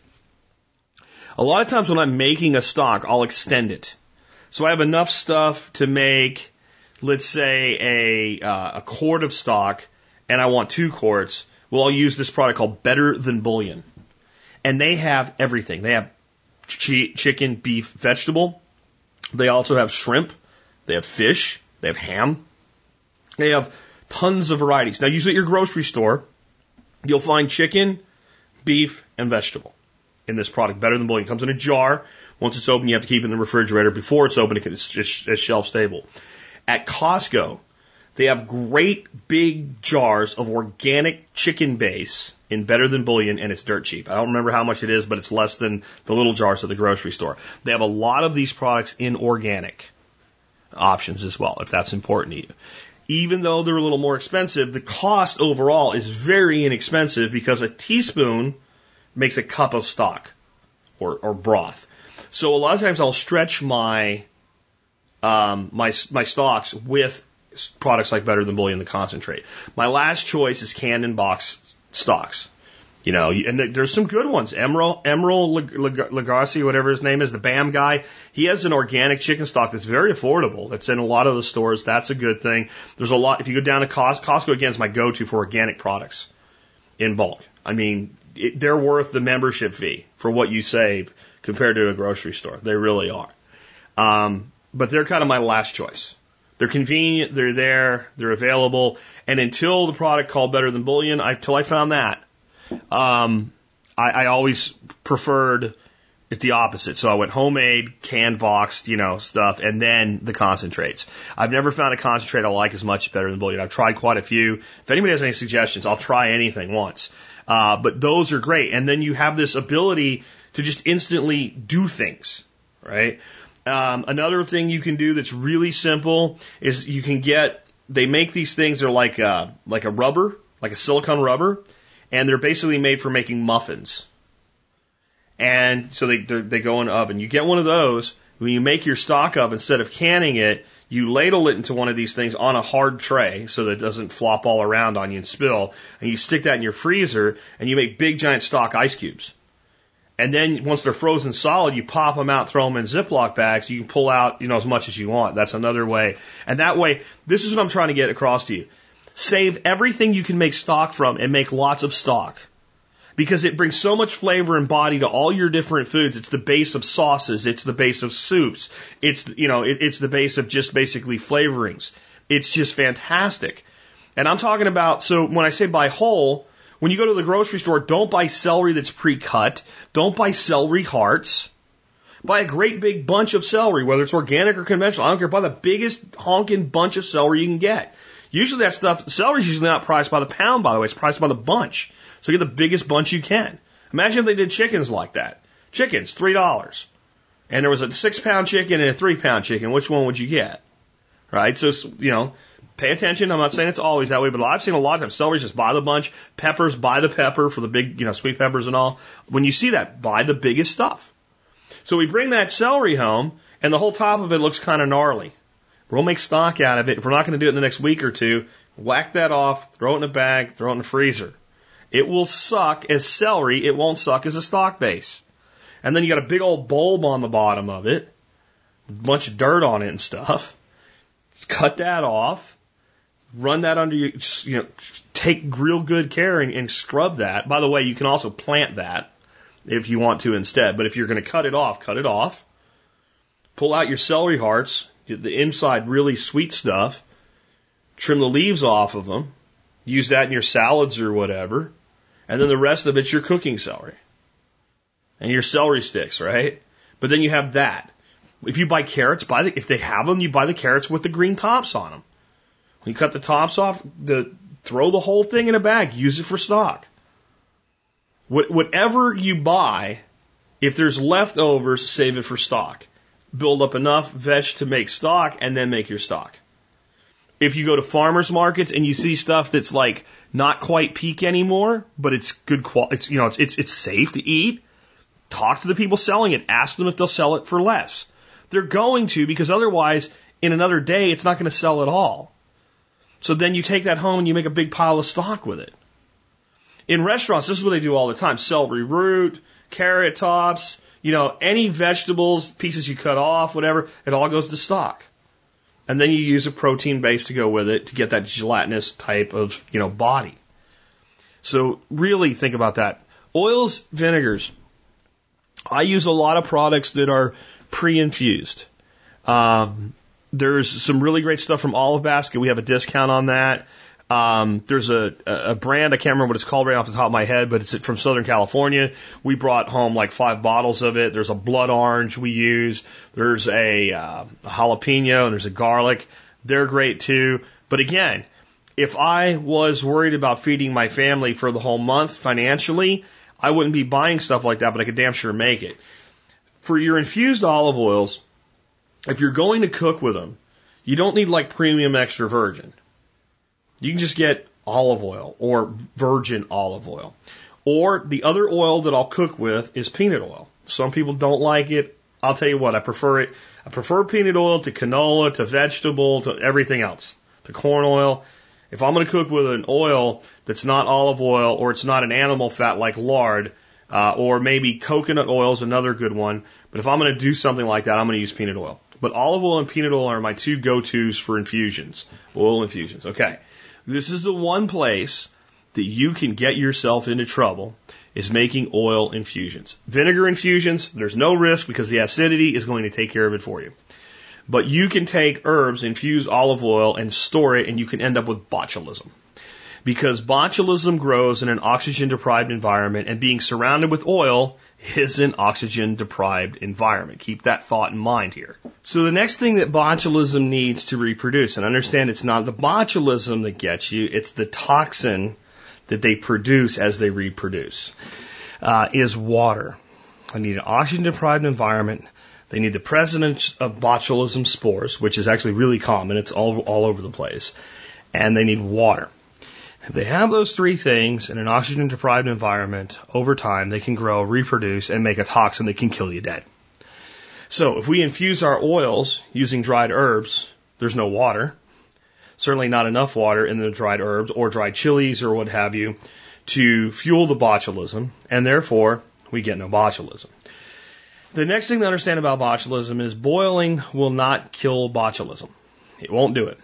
B: A lot of times when I'm making a stock, I'll extend it. So I have enough stuff to make, let's say, a, uh, a quart of stock, and I want two quarts. Well, I'll use this product called Better Than Bouillon. And they have everything. They have ch- chicken, beef, vegetable. They also have shrimp. They have fish. They have ham. They have tons of varieties. Now, usually at your grocery store, you'll find chicken, beef, and vegetable in this product. Better Than Bouillon. It comes in a jar. Once it's open, you have to keep it in the refrigerator. Before it's open, it's, it's, it's shelf stable. At Costco, they have great big jars of organic chicken base in Better Than Bouillon, and it's dirt cheap. I don't remember how much it is, but it's less than the little jars at the grocery store. They have a lot of these products in organic options as well, if that's important to you. Even though they're a little more expensive, the cost overall is very inexpensive because a teaspoon makes a cup of stock or, or broth. So a lot of times I'll stretch my um, my my stocks with products like Better Than Bouillon, the concentrate. My last choice is canned and box stocks. You know, and there's some good ones. Emerald, Emerald Lagasse, whatever his name is, the BAM guy, he has an organic chicken stock that's very affordable. That's in a lot of the stores. That's a good thing. There's a lot. If you go down to Costco, Costco again is my go-to for organic products in bulk. I mean, it, they're worth the membership fee for what you save compared to a grocery store. They really are. Um, but they're kind of my last choice. They're convenient, they're there, they're available, and until the product called Better Than Bullion, I, until I found that, um, I, I always preferred it the opposite. So I went homemade, canned, boxed, you know, stuff, and then the concentrates. I've never found a concentrate I like as much Better Than Bullion. I've tried quite a few. If anybody has any suggestions, I'll try anything once. Uh, but those are great. And then you have this ability to just instantly do things, right? Um, another thing you can do that's really simple is you can get, they make these things, they're like a, like a rubber, like a silicone rubber, and they're basically made for making muffins. And so they, they go in the oven. You get one of those, when you make your stock up, instead of canning it, you ladle it into one of these things on a hard tray so that it doesn't flop all around on you and spill, and you stick that in your freezer, and you make big giant stock ice cubes. And then once they're frozen solid, you pop them out, throw them in Ziploc bags. You can pull out, you know, as much as you want. That's another way. And that way, this is what I'm trying to get across to you. Save everything you can make stock from and make lots of stock. Because it brings so much flavor and body to all your different foods. It's the base of sauces. It's the base of soups. It's, you know, it, it's the base of just basically flavorings. It's just fantastic. And I'm talking about, so when I say buy whole, when you go to the grocery store, don't buy celery that's pre-cut. Don't buy celery hearts. Buy a great big bunch of celery, whether it's organic or conventional. I don't care. Buy the biggest honking bunch of celery you can get. Usually that stuff, celery is usually not priced by the pound, by the way. It's priced by the bunch. So get the biggest bunch you can. Imagine if they did chickens like that. Chickens, three dollars. And there was a six-pound chicken and a three-pound chicken. Which one would you get? Right? So, you know, pay attention. I'm not saying it's always that way, but I've seen a lot of times celery just buy the bunch, peppers, buy the pepper for the big, you know, sweet peppers and all. When you see that, buy the biggest stuff. So we bring that celery home, and the whole top of it looks kind of gnarly. We'll make stock out of it. If we're not going to do it in the next week or two, whack that off, throw it in a bag, throw it in the freezer. It will suck as celery. It won't suck as a stock base. And then you got a big old bulb on the bottom of it, a bunch of dirt on it and stuff. Cut that off. Run that under your, you know, take real good care and, and scrub that. By the way, you can also plant that if you want to instead. But if you're going to cut it off, cut it off. Pull out your celery hearts, the inside really sweet stuff. Trim the leaves off of them. Use that in your salads or whatever. And then the rest of it's your cooking celery. And your celery sticks, right? But then you have that. If you buy carrots, buy the, if they have them, you buy the carrots with the green tops on them. When you cut the tops off, the, throw the whole thing in a bag. Use it for stock. What, whatever you buy, if there's leftovers, save it for stock. Build up enough veg to make stock and then make your stock. If you go to farmers markets and you see stuff that's like not quite peak anymore, but it's good quality, it's, you know, it's, it's, it's safe to eat, talk to the people selling it. Ask them if they'll sell it for less. They're going to, because otherwise in another day, it's not going to sell at all. So then you take that home and you make a big pile of stock with it. In restaurants, this is what they do all the time. Celery root, carrot tops, you know, any vegetables, pieces you cut off, whatever, it all goes to stock. And then you use a protein base to go with it to get that gelatinous type of, you know, body. So really think about that. Oils, vinegars. I use a lot of products that are pre-infused. Um, there's some really great stuff from Olive Basket. We have a discount on that. Um, there's a, a brand, I can't remember what it's called right off the top of my head, but it's from Southern California. We brought home like five bottles of it. There's a blood orange we use. There's a, uh, a jalapeno and there's a garlic. They're great too. But again, if I was worried about feeding my family for the whole month financially, I wouldn't be buying stuff like that, but I could damn sure make it. For your infused olive oils, if you're going to cook with them, you don't need like premium extra virgin. You can just get olive oil or virgin olive oil. Or the other oil that I'll cook with is peanut oil. Some people don't like it. I'll tell you what, I prefer it. I prefer peanut oil to canola, to vegetable, to everything else, to corn oil. If I'm going to cook with an oil that's not olive oil or it's not an animal fat like lard, uh, or maybe coconut oil is another good one. But if I'm going to do something like that, I'm going to use peanut oil. But olive oil and peanut oil are my two go-tos for infusions, oil infusions. Okay. This is the one place that you can get yourself into trouble is making oil infusions. Vinegar infusions, there's no risk because the acidity is going to take care of it for you. But you can take herbs, infuse olive oil, and store it, and you can end up with botulism. Because botulism grows in an oxygen-deprived environment, and being surrounded with oil is an oxygen-deprived environment. Keep that thought in mind here. So the next thing that botulism needs to reproduce, and understand it's not the botulism that gets you, it's the toxin that they produce as they reproduce, uh, is water. They need an oxygen-deprived environment. They need the presence of botulism spores, which is actually really common. It's all, all over the place. And they need water. If they have those three things in an oxygen-deprived environment, over time, they can grow, reproduce, and make a toxin that can kill you dead. So if we infuse our oils using dried herbs, there's no water. Certainly not enough water in the dried herbs or dried chilies or what have you to fuel the botulism, and therefore, we get no botulism. The next thing to understand about botulism is boiling will not kill botulism. It won't do it.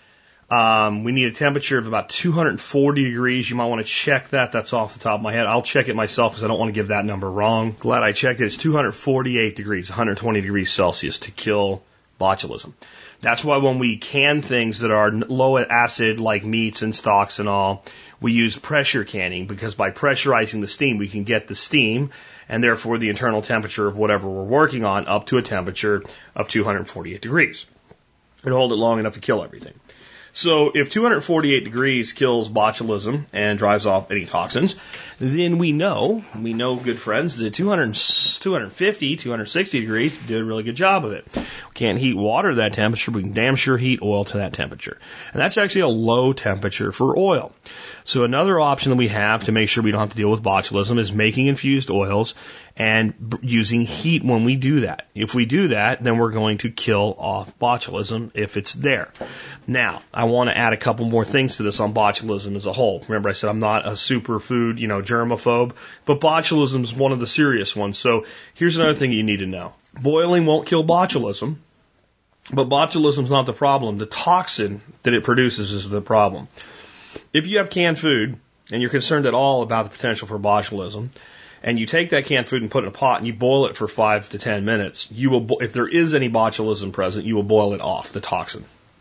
B: Um, we need a temperature of about two hundred forty degrees. You might want to check that. That's off the top of my head. I'll check it myself because I don't want to give that number wrong. Glad I checked it. It's two hundred forty-eight degrees, one hundred twenty degrees Celsius to kill botulism. That's why when we can things that are low acid, like meats and stocks and all, we use pressure canning, because by pressurizing the steam, we can get the steam and therefore the internal temperature of whatever we're working on up to a temperature of two hundred forty-eight degrees. And hold it long enough to kill everything. So if two hundred forty-eight degrees kills botulism and drives off any toxins, then we know, we know, good friends, that two hundred, two hundred fifty, two hundred sixty degrees did a really good job of it. We can't heat water to that temperature, but we can damn sure heat oil to that temperature. And that's actually a low temperature for oil. So another option that we have to make sure we don't have to deal with botulism is making infused oils and b- using heat when we do that. If we do that, then we're going to kill off botulism if it's there. Now, I want to add a couple more things to this on botulism as a whole. Remember I said I'm not a superfood, you know, germaphobe, but botulism is one of the serious ones. So here's another thing you need to know. Boiling won't kill botulism, but botulism is not the problem. The toxin that it produces is the problem. If you have canned food and you're concerned at all about the potential for botulism, and you take that canned food and put it in a pot and you boil it for five to ten minutes, you will, bo- if there is any botulism present, you will boil it off, the toxin.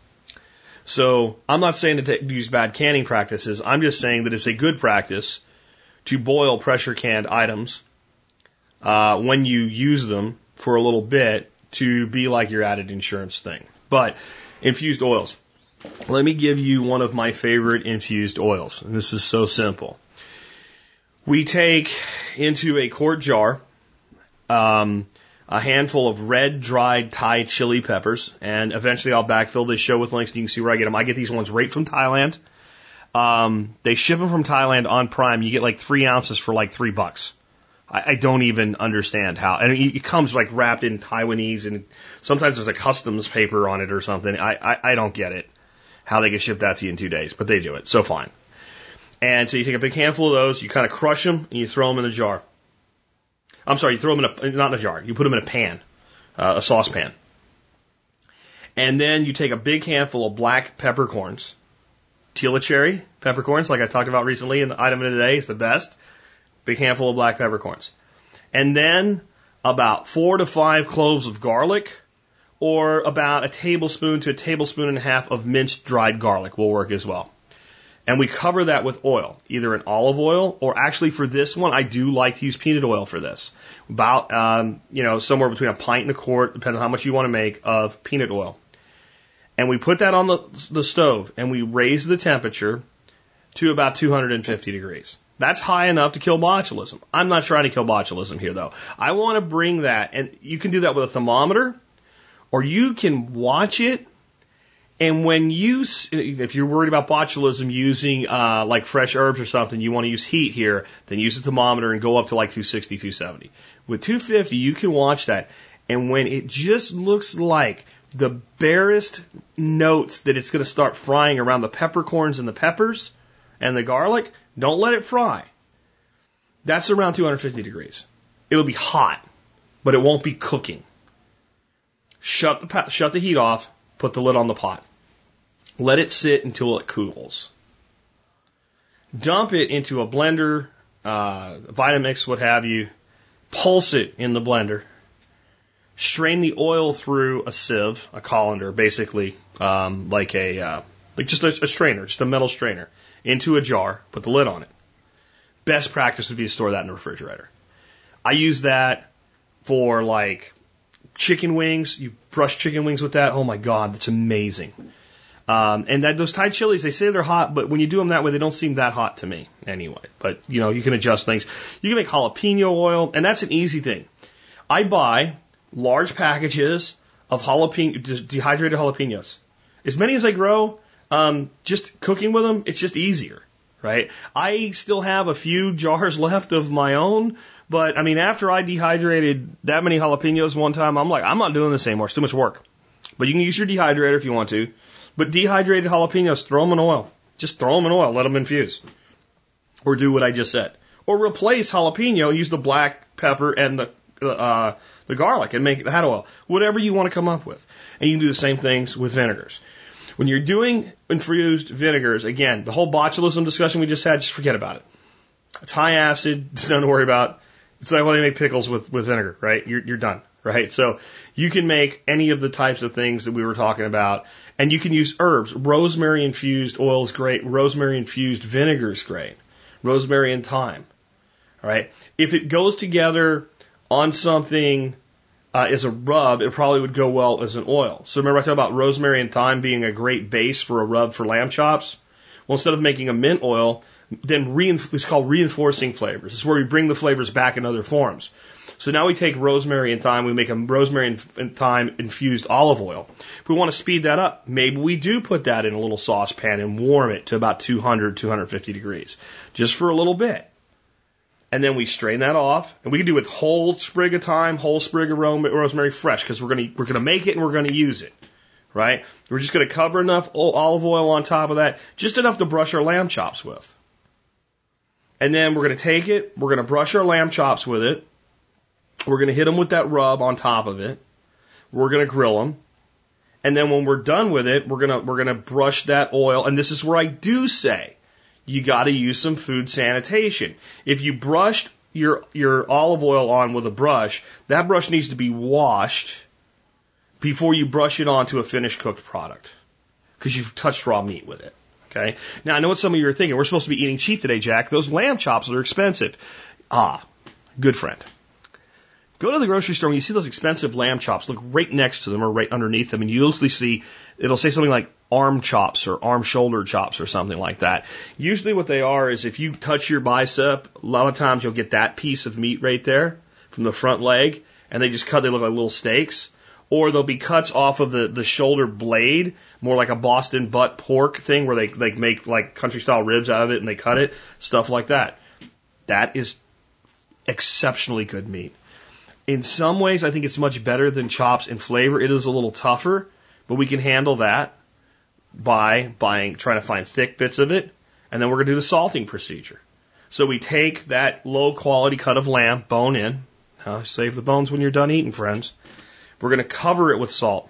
B: So I'm not saying to, take, to use bad canning practices. I'm just saying that it's a good practice to boil pressure canned items uh, when you use them for a little bit to be like your added insurance thing. But infused oils. Let me give you one of my favorite infused oils. And this is so simple. We take into a quart jar um, a handful of red dried Thai chili peppers, and eventually I'll backfill this show with links and you can see where I get them. I get these ones right from Thailand. Um, they ship them from Thailand on Prime. You get like three ounces for like three bucks. I, I don't even understand how. And it, it comes like wrapped in Taiwanese, and sometimes there's a customs paper on it or something. I, I, I don't get it, how they can ship that to you in two days, but they do it, so fine. And so you take a big handful of those, you kind of crush them, and you throw them in a jar. I'm sorry, you throw them in a, not in a jar, you put them in a pan, uh, a saucepan. And then you take a big handful of black peppercorns, Tila cherry peppercorns, like I talked about recently in the item of the day, it's the best. Big handful of black peppercorns. And then about four to five cloves of garlic, or about a tablespoon to a tablespoon and a half of minced dried garlic will work as well. And we cover that with oil, either an olive oil, or actually for this one, I do like to use peanut oil for this. About, um, you know, somewhere between a pint and a quart, depending on how much you want to make, of peanut oil. And we put that on the, the stove, and we raise the temperature to about two hundred fifty degrees. That's high enough to kill botulism. I'm not trying to kill botulism here, though. I want to bring that, and you can do that with a thermometer, or you can watch it. And when you, if you're worried about botulism using uh, like fresh herbs or something, you want to use heat here, then use a thermometer and go up to like two sixty, two seventy. With two fifty, you can watch that. And when it just looks like the barest notes that it's going to start frying around the peppercorns and the peppers and the garlic, don't let it fry. That's around two hundred fifty degrees. It'll be hot, but it won't be cooking. Shut the, shut the heat off. Put the lid on the pot. Let it sit until it cools. Dump it into a blender, uh, Vitamix, what have you. Pulse it in the blender. strain the oil through a sieve, a colander, basically, um, like a, uh, like just a, a strainer, just a metal strainer, into a jar, put the lid on it. Best practice would be to store that in the refrigerator. I use that for like chicken wings. You brush chicken wings with that. Oh my God, that's amazing. Um, and that, those Thai chilies, they say they're hot, but when you do them that way, they don't seem that hot to me anyway. But, you know, you can adjust things. You can make jalapeno oil, and that's an easy thing. I buy large packages of jalapeno, dehydrated jalapenos. As many as I grow, um, just cooking with them, it's just easier, right? I still have a few jars left of my own, but, I mean, after I dehydrated that many jalapenos one time, I'm like, I'm not doing this anymore. It's too much work. But you can use your dehydrator if you want to. But dehydrated jalapenos, throw them in oil. Just throw them in oil. Let them infuse. Or do what I just said. Or replace jalapeno, use the black pepper and the uh, the garlic and make that oil. Whatever you want to come up with. And you can do the same things with vinegars. When you're doing infused vinegars, again, the whole botulism discussion we just had, just forget about it. It's high acid. It's nothing to worry about. It's like, well, they make pickles with, with vinegar, right? You're, you're done, right? So you can make any of the types of things that we were talking about. And you can use herbs. Rosemary infused oil is great. Rosemary infused vinegar is great. Rosemary and thyme. All right. If it goes together on something uh, as a rub, it probably would go well as an oil. So remember I talked about rosemary and thyme being a great base for a rub for lamb chops? Well, instead of making a mint oil, then reinf- it's called reinforcing flavors. It's where we bring the flavors back in other forms. So now we take rosemary and thyme, we make a rosemary and thyme infused olive oil. If we want to speed that up, maybe we do put that in a little saucepan and warm it to about two hundred, two hundred fifty degrees, just for a little bit. And then we strain that off, and we can do it with whole sprig of thyme, whole sprig of rosemary fresh, because we're going to we're going to make it and we're going to use it, right? We're just going to cover enough olive oil on top of that, just enough to brush our lamb chops with. And then we're going to take it, we're going to brush our lamb chops with it. We're going to hit them with that rub on top of it. We're going to grill them. And then when we're done with it, we're going to, we're going to brush that oil. And this is where I do say you got to use some food sanitation. If you brushed your, your olive oil on with a brush, that brush needs to be washed before you brush it onto a finished cooked product. Because you've touched raw meat with it. Okay. Now I know what some of you are thinking. We're supposed to be eating cheap today, Jack. Those lamb chops are expensive. Ah, good friend. Go to the grocery store and you see those expensive lamb chops, look right next to them or right underneath them, and you usually see, it'll say something like arm chops or arm shoulder chops or something like that. Usually what they are is if you touch your bicep, a lot of times you'll get that piece of meat right there from the front leg, and they just cut, they look like little steaks. Or there'll be cuts off of the, the shoulder blade, more like a Boston butt pork thing where they, they make like country style ribs out of it and they cut it, stuff like that. That is exceptionally good meat. In some ways, I think it's much better than chops in flavor. It is a little tougher, but we can handle that by buying, trying to find thick bits of it, and then we're going to do the salting procedure. So we take that low quality cut of lamb, bone in. Uh, save the bones when you're done eating, friends. We're going to cover it with salt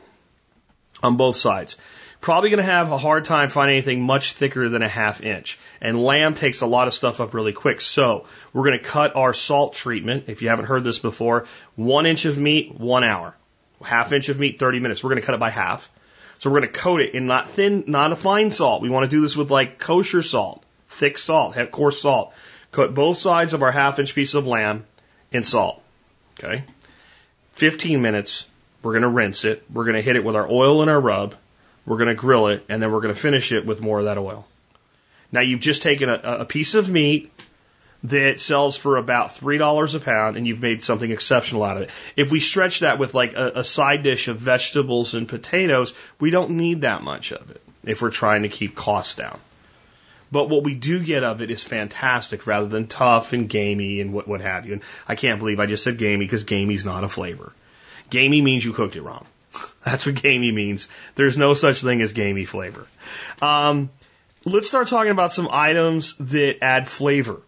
B: on both sides. Probably going to have a hard time finding anything much thicker than a half inch. And lamb takes a lot of stuff up really quick. So we're going to cut our salt treatment, if you haven't heard this before, one inch of meat, one hour. Half inch of meat, thirty minutes. We're going to cut it by half. So we're going to coat it in not thin, not a fine salt. We want to do this with like kosher salt, thick salt, coarse salt. Coat both sides of our half inch piece of lamb in salt. Okay. fifteen minutes. We're going to rinse it. We're going to hit it with our oil and our rub. We're going to grill it, and then we're going to finish it with more of that oil. Now, you've just taken a, a piece of meat that sells for about three dollars a pound, and you've made something exceptional out of it. If we stretch that with like a, a side dish of vegetables and potatoes, we don't need that much of it if we're trying to keep costs down. But what we do get of it is fantastic rather than tough and gamey and what, what have you. And I can't believe I just said gamey because gamey's not a flavor. Gamey means you cooked it wrong. That's what gamey means. There's no such thing as gamey flavor. Um, let's start talking about some items that add flavor.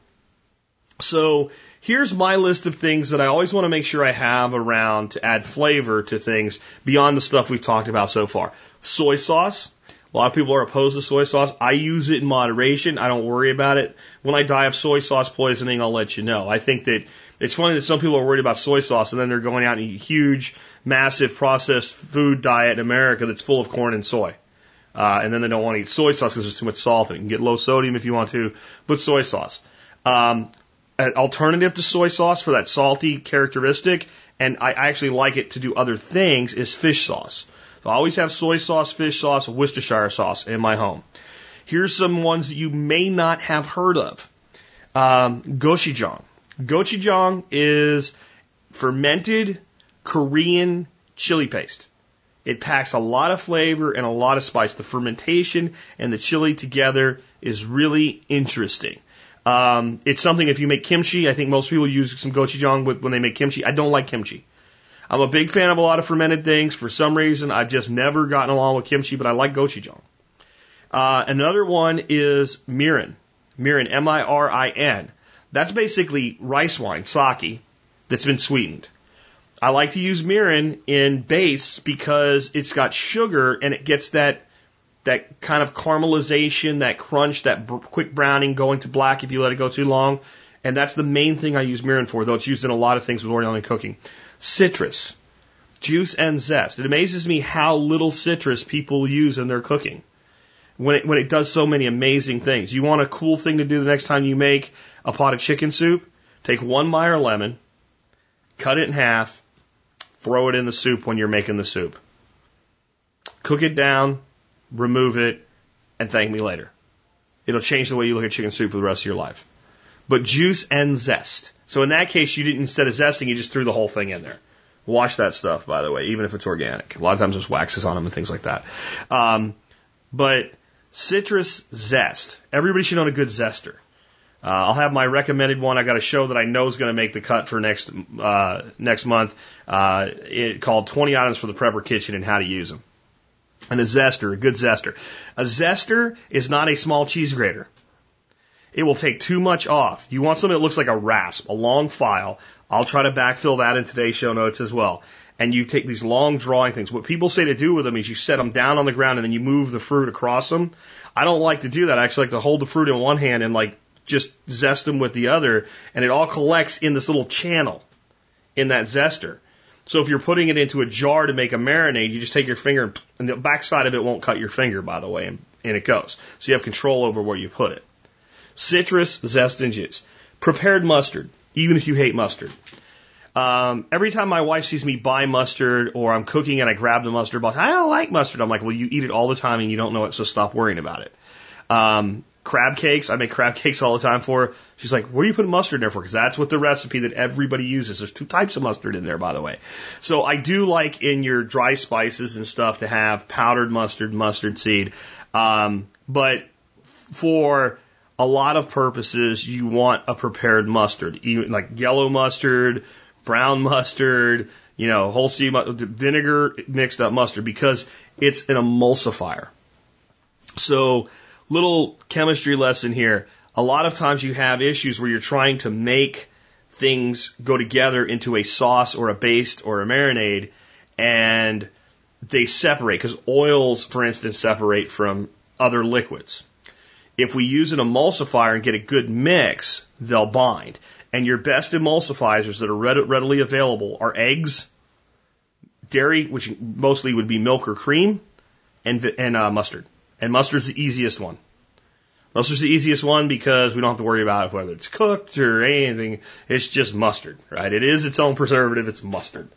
B: So here's my list of things that I always want to make sure I have around to add flavor to things beyond the stuff we've talked about so far. Soy sauce. A lot of people are opposed to soy sauce. I use it in moderation. I don't worry about it. When I die of soy sauce poisoning, I'll let you know. I think that it's funny that some people are worried about soy sauce and then they're going out and eat huge massive processed food diet in America that's full of corn and soy. Uh, and then they don't want to eat soy sauce because there's too much salt in it. You can get low sodium if you want to, but soy sauce. Um, an alternative to soy sauce for that salty characteristic, and I actually like it to do other things, is fish sauce. So I always have soy sauce, fish sauce, Worcestershire sauce in my home. Here's some ones that you may not have heard of. Um, gochujang. Gochujang is fermented Korean chili paste. It packs a lot of flavor and a lot of spice. The fermentation and the chili together is really interesting. Um, it's something, if you make kimchi, I think most people use some gochujang with, when they make kimchi. I don't like kimchi. I'm a big fan of a lot of fermented things. For some reason, I've just never gotten along with kimchi, but I like gochujang. Uh, another one is mirin. Mirin, M I R I N. That's basically rice wine, sake, that's been sweetened. I like to use mirin in base because it's got sugar and it gets that that kind of caramelization, that crunch, that br- quick browning going to black if you let it go too long. And that's the main thing I use mirin for, though it's used in a lot of things with Oriental cooking. Citrus, juice and zest. It amazes me how little citrus people use in their cooking when it, when it does so many amazing things. You want a cool thing to do the next time you make a pot of chicken soup? Take one Meyer lemon, cut it in half, throw it in the soup when you're making the soup. Cook it down, remove it, and thank me later. It'll change the way you look at chicken soup for the rest of your life. But juice and zest. So in that case, you didn't, instead of zesting, you just threw the whole thing in there. Wash that stuff, by the way, even if it's organic. A lot of times there's waxes on them and things like that. Um, but citrus zest. Everybody should own a good zester. Uh, I'll have my recommended one. I got a show that I know is going to make the cut for next uh, next month. Uh, it called twenty items for the prepper kitchen and how to use them. And a zester, a good zester. A zester is not a small cheese grater. It will take too much off. You want something that looks like a rasp, a long file. I'll try to backfill that in today's show notes as well. And you take these long drawing things. What people say to do with them is you set them down on the ground and then you move the fruit across them. I don't like to do that. I actually like to hold the fruit in one hand and like just zest them with the other, and it all collects in this little channel in that zester. So if you're putting it into a jar to make a marinade, you just take your finger, and the backside of it won't cut your finger, by the way, and, and it goes. So you have control over where you put it. Citrus, zest, and juice. Prepared mustard, even if you hate mustard. Um, every time my wife sees me buy mustard or I'm cooking and I grab the mustard box, I don't like mustard. I'm like, well, you eat it all the time and you don't know it, so stop worrying about it. Um, crab cakes, I make crab cakes all the time for her. She's like, what are you putting mustard in there for? Because that's what the recipe that everybody uses. There's two types of mustard in there, by the way. So I do like in your dry spices and stuff to have powdered mustard, mustard seed. Um, but for a lot of purposes, you want a prepared mustard, even like yellow mustard, brown mustard, you know, whole seed vinegar mixed up mustard, because it's an emulsifier. So, little chemistry lesson here. A lot of times you have issues where you're trying to make things go together into a sauce or a base or a marinade, and they separate, because oils, for instance, separate from other liquids. If we use an emulsifier and get a good mix, they'll bind. And your best emulsifiers that are readily available are eggs, dairy, which mostly would be milk or cream, and, and uh, mustard. And mustard's the easiest one. Mustard's the easiest one because we don't have to worry about whether it's cooked or anything. It's just mustard, right? It is its own preservative. It's mustard.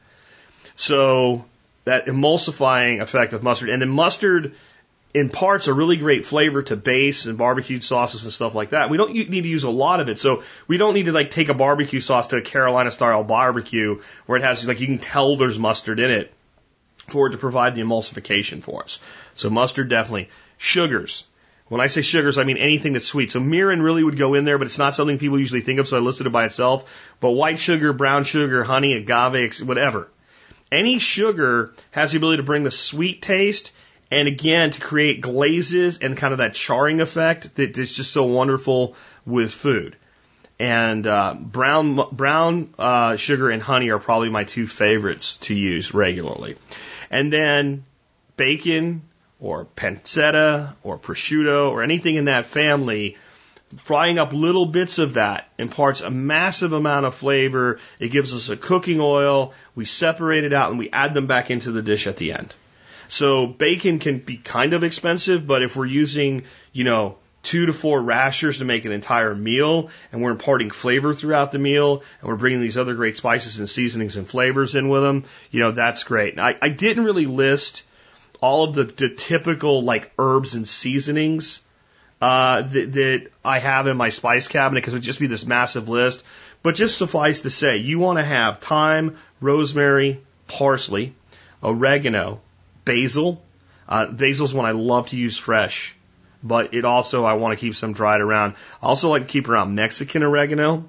B: So that emulsifying effect of mustard. And then mustard imparts a really great flavor to base and barbecued sauces and stuff like that. We don't need to use a lot of it. So we don't need to like take a barbecue sauce to a Carolina style barbecue where it has like, you can tell there's mustard in it for it to provide the emulsification for us. So mustard definitely. Sugars. When I say sugars, I mean anything that's sweet. So mirin really would go in there, but it's not something people usually think of, so I listed it by itself. But white sugar, brown sugar, honey, agave, whatever. Any sugar has the ability to bring the sweet taste, and again, to create glazes and kind of that charring effect that is just so wonderful with food. And uh, brown brown uh, sugar and honey are probably my two favorites to use regularly. And then bacon or pancetta or prosciutto or anything in that family, frying up little bits of that imparts a massive amount of flavor. It gives us a cooking oil. We separate it out and we add them back into the dish at the end. So bacon can be kind of expensive, but if we're using, you know, two to four rashers to make an entire meal, and we're imparting flavor throughout the meal, and we're bringing these other great spices and seasonings and flavors in with them, you know, that's great. I, I didn't really list all of the, the typical, like, herbs and seasonings uh, that, that I have in my spice cabinet, because it would just be this massive list. But just suffice to say, you want to have thyme, rosemary, parsley, oregano, basil. Uh, basil's one I love to use fresh, but it also, I want to keep some dried around. I also like to keep around Mexican oregano,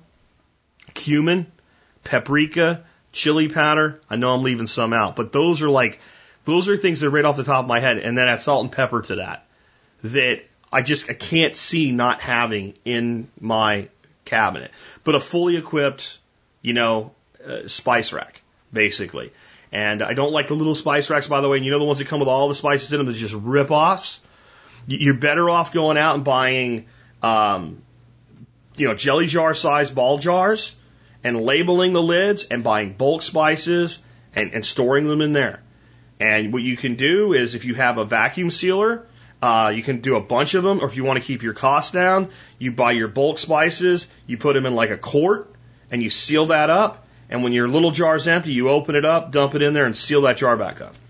B: cumin, paprika, chili powder. I know I'm leaving some out, but those are like, those are things that are right off the top of my head. And then add salt and pepper to that, that I just, I can't see not having in my cabinet. But a fully equipped, you know, uh, spice rack, basically. And I don't like the little spice racks, by the way. And you know the ones that come with all the spices in them that's just rip-offs? You're better off going out and buying, um, you know, jelly jar size ball jars and labeling the lids and buying bulk spices and, and storing them in there. And what you can do is, if you have a vacuum sealer, uh, you can do a bunch of them. Or if you want to keep your costs down, you buy your bulk spices, you put them in like a quart, and you seal that up. And when your little jar's empty, you open it up, dump it in there, and seal that jar back up.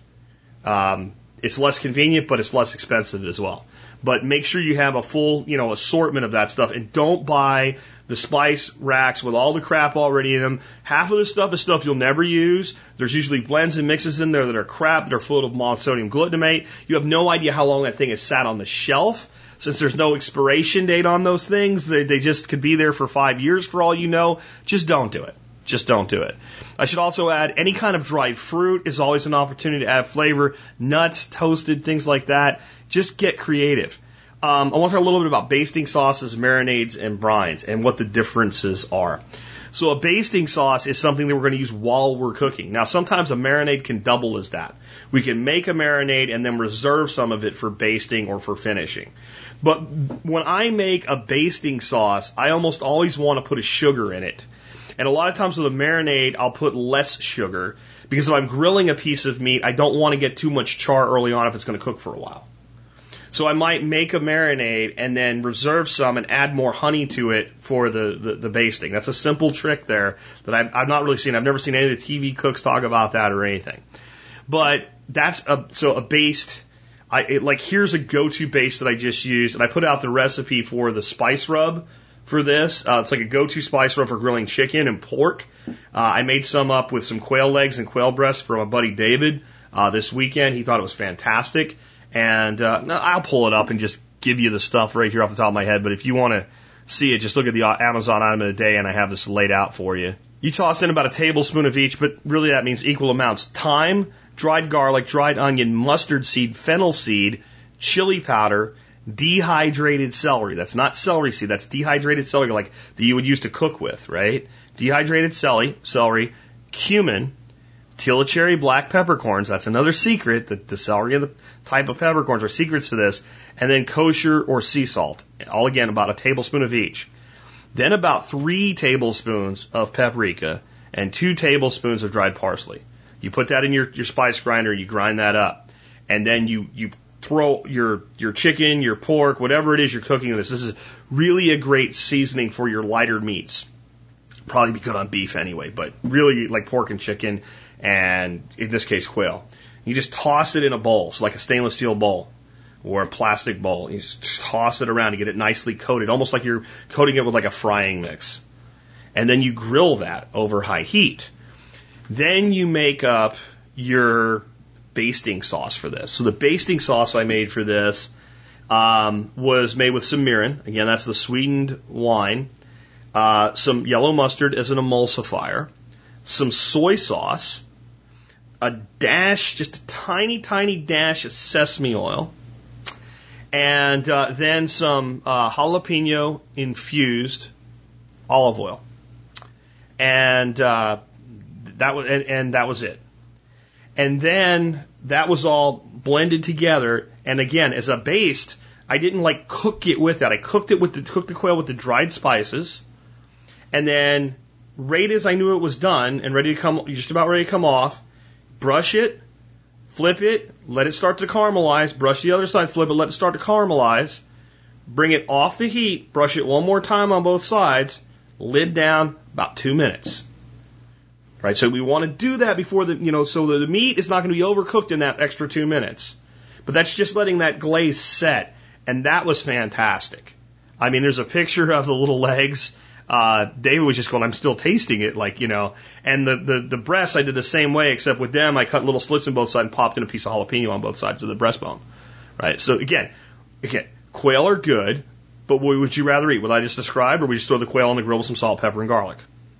B: Um, It's less convenient, but it's less expensive as well. But make sure you have a full, you know, assortment of that stuff, and don't buy the spice racks with all the crap already in them. Half of the stuff is stuff you'll never use. There's usually blends and mixes in there that are crap, that are full of monosodium glutamate. You have no idea how long that thing has sat on the shelf. Since there's no expiration date on those things, they, they just could be there for five years for all you know. Just don't do it. Just don't do it. I should also add, any kind of dried fruit is always an opportunity to add flavor. Nuts, toasted, things like that. Just get creative. Um, I want to talk a little bit about basting sauces, marinades, and brines, and what the differences are. So a basting sauce is something that we're going to use while we're cooking. Now, sometimes a marinade can double as that. We can make a marinade and then reserve some of it for basting or for finishing. But when I make a basting sauce, I almost always want to put a sugar in it. And a lot of times with a marinade, I'll put less sugar, because if I'm grilling a piece of meat, I don't want to get too much char early on if it's going to cook for a while. So I might make a marinade and then reserve some and add more honey to it for the, the, the basting. That's a simple trick there that I've, I've not really seen. I've never seen any of the T V cooks talk about that or anything. But that's a, so a baste, I, it, like here's a go-to baste that I just used, and I put out the recipe for the spice rub for this. Uh, it's like a go-to spice rub for grilling chicken and pork. Uh, I made some up with some quail legs and quail breasts from my buddy David uh, this weekend. He thought it was fantastic. And uh, I'll pull it up and just give you the stuff right here off the top of my head. But if you want to see it, just look at the Amazon item of the day, and I have this laid out for you. You toss in about a tablespoon of each, but really that means equal amounts. Thyme, dried garlic, dried onion, mustard seed, fennel seed, chili powder, dehydrated celery. That's not celery seed. That's dehydrated celery, like that you would use to cook with, right? Dehydrated celery, celery, cumin, teal cherry black peppercorns. That's another secret. That the celery and the type of peppercorns are secrets to this. And then kosher or sea salt. All again about a tablespoon of each. Then about three tablespoons of paprika and two tablespoons of dried parsley. You put that in your, your spice grinder. You grind that up, and then you you throw your your chicken, your pork, whatever it is you're cooking this. This is really a great seasoning for your lighter meats. Probably be good on beef anyway, but really like pork and chicken, and in this case quail. You just toss it in a bowl, so like a stainless steel bowl or a plastic bowl. You just toss it around to get it nicely coated, almost like you're coating it with like a frying mix. And then you grill that over high heat. Then you make up your basting sauce for this. So the basting sauce I made for this um, was made with some mirin. Again, that's the sweetened wine. Uh, some yellow mustard as an emulsifier. Some soy sauce. A dash, just a tiny, tiny dash of sesame oil. And uh, then some uh, jalapeno infused olive oil. And uh, that was and, and that was it. And then that was all blended together. And again, as a baste, I didn't like cook it with that. I cooked it with the cooked the quail with the dried spices, and then right as I knew it was done and ready to come, just about ready to come off, brush it, flip it, let it start to caramelize, brush the other side, flip it, let it start to caramelize, bring it off the heat, brush it one more time on both sides, lid down, about two minutes. Right, so we want to do that before the, you know, so the meat is not going to be overcooked in that extra two minutes. But that's just letting that glaze set. And that was fantastic. I mean, there's a picture of the little legs. Uh, David was just going, I'm still tasting it, like, you know. And the, the, the breasts, I did the same way, except with them, I cut little slits on both sides and popped in a piece of jalapeno on both sides of the breastbone. Right, so again, again, quail are good, but what would you rather eat? What I just described, or would you just throw the quail on the grill with some salt, pepper, and garlic?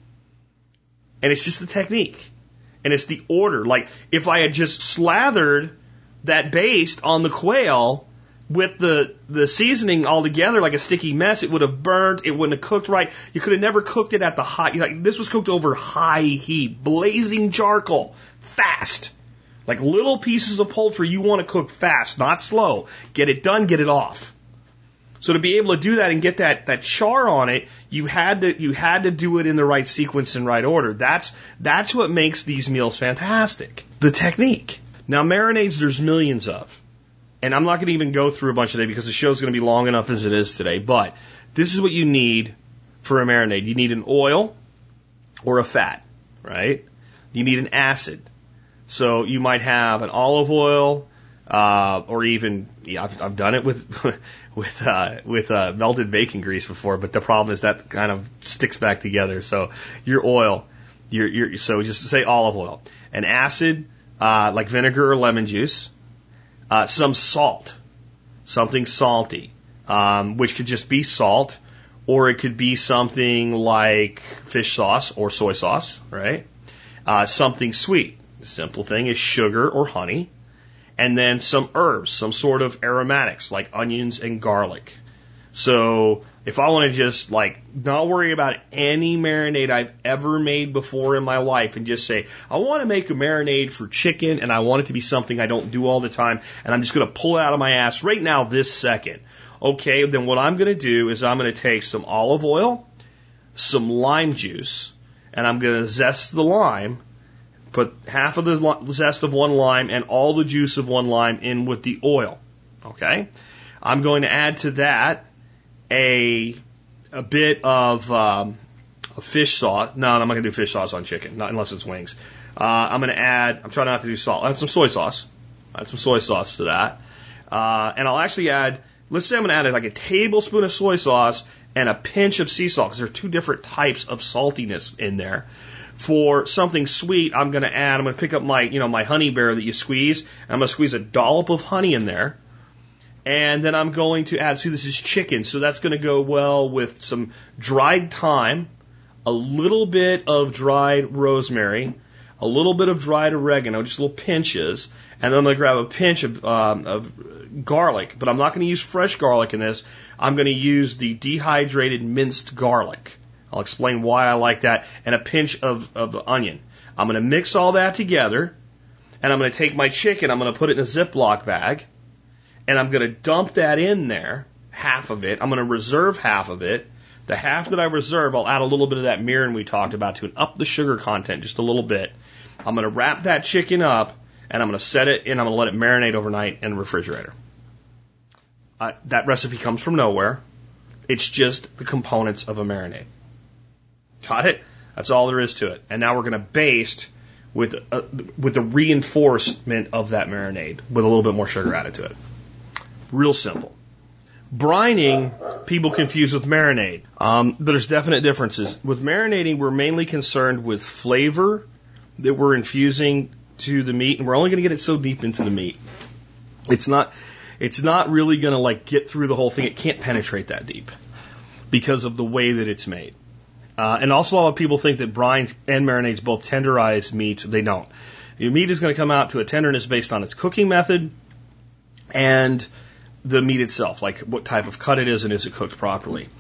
B: And it's just the technique. And it's the order. Like, if I had just slathered that baste on the quail with the, the seasoning all together like a sticky mess, it would have burnt, it wouldn't have cooked right. You could have never cooked it at the high, like, this was cooked over high heat, blazing charcoal, fast. Like little pieces of poultry you want to cook fast, not slow. Get it done, get it off. So to be able to do that and get that, that char on it, you had to you had to do it in the right sequence and right order. That's that's what makes these meals fantastic. The technique. Now marinades, there's millions of, and I'm not going to even go through a bunch today because the show's going to be long enough as it is today. But this is what you need for a marinade. You need an oil or a fat, right? You need an acid. So you might have an olive oil, uh, or even yeah, I've, I've done it with. with uh, with uh, melted bacon grease before, but the problem is that kind of sticks back together. So your oil, your your so just say olive oil, an acid uh, like vinegar or lemon juice, uh, some salt, something salty, um, which could just be salt, or it could be something like fish sauce or soy sauce, right? Uh, something sweet. The simple thing is sugar or honey. And then some herbs, some sort of aromatics like onions and garlic. So if I want to just like not worry about any marinade I've ever made before in my life and just say, I want to make a marinade for chicken and I want it to be something I don't do all the time and I'm just going to pull it out of my ass right now this second. Okay, then what I'm going to do is I'm going to take some olive oil, some lime juice, and I'm going to zest the lime. Put half of the zest of one lime and all the juice of one lime in with the oil. Okay? I'm going to add to that a a bit of um, a fish sauce. No, I'm not going to do fish sauce on chicken, not unless it's wings. Uh, I'm going to add, I'm trying not to do salt. I'll add some soy sauce. I'll add some soy sauce to that. Uh, and I'll actually add, let's say I'm going to add like a tablespoon of soy sauce and a pinch of sea salt, because there are two different types of saltiness in there. For something sweet, I'm going to add, I'm going to pick up my, you know, my honey bear that you squeeze. I'm going to squeeze a dollop of honey in there. And then I'm going to add, see, this is chicken, so that's going to go well with some dried thyme, a little bit of dried rosemary, a little bit of dried oregano, just little pinches. And then I'm going to grab a pinch of, um, of garlic, but I'm not going to use fresh garlic in this. I'm going to use the dehydrated minced garlic. I'll explain why I like that, and a pinch of, of the onion. I'm going to mix all that together, and I'm going to take my chicken, I'm going to put it in a Ziploc bag, and I'm going to dump that in there, half of it. I'm going to reserve half of it. The half that I reserve, I'll add a little bit of that mirin we talked about to up the sugar content just a little bit. I'm going to wrap that chicken up, and I'm going to set it, and I'm going to let it marinate overnight in the refrigerator. Uh, that recipe comes from nowhere. It's just the components of a marinade. Got it? That's all there is to it. And now we're going to baste with a, with the reinforcement of that marinade with a little bit more sugar added to it. Real simple. Brining, people confuse with marinade. Um, but there's definite differences. With marinating, we're mainly concerned with flavor that we're infusing to the meat, and we're only going to get it so deep into the meat. It's not, it's not really going to like get through the whole thing. It can't penetrate that deep because of the way that it's made. Uh, and also a lot of people think that brines and marinades both tenderize meats. They don't. Your meat is going to come out to a tenderness based on its cooking method and the meat itself, like what type of cut it is and is it cooked properly.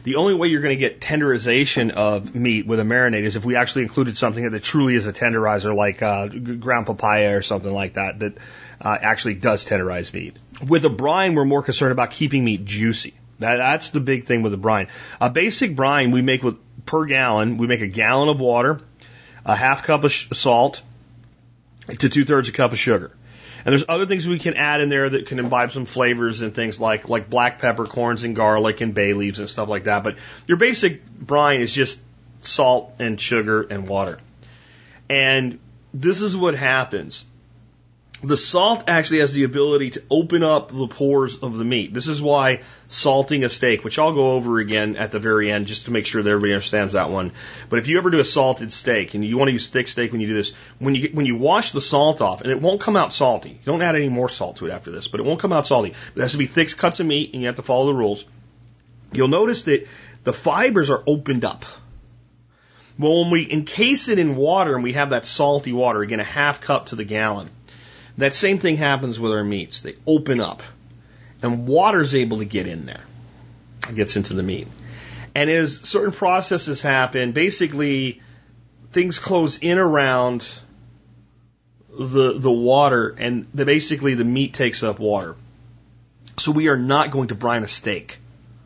B: The only way you're going to get tenderization of meat with a marinade is if we actually included something that truly is a tenderizer, like uh, ground papaya or something like that, that uh, actually does tenderize meat. With a brine, we're more concerned about keeping meat juicy. That, that's the big thing with a brine. A basic brine we make with per gallon, we make a gallon of water, a half cup of sh- salt, to two-thirds a cup of sugar. And there's other things we can add in there that can imbibe some flavors and things like, like black peppercorns and garlic and bay leaves and stuff like that. But your basic brine is just salt and sugar and water. And this is what happens. The salt actually has the ability to open up the pores of the meat. This is why salting a steak, which I'll go over again at the very end just to make sure that everybody understands that one. But if you ever do a salted steak, and you want to use thick steak when you do this, when you when you wash the salt off, and it won't come out salty. You don't add any more salt to it after this, but it won't come out salty. It has to be thick cuts of meat, and you have to follow the rules. You'll notice that the fibers are opened up. Well, when we encase it in water and we have that salty water, again, a half cup to the gallon, that same thing happens with our meats. They open up, and water's able to get in there. It gets into the meat. And as certain processes happen, basically things close in around the the water, and the, basically the meat takes up water. So we are not going to brine a steak.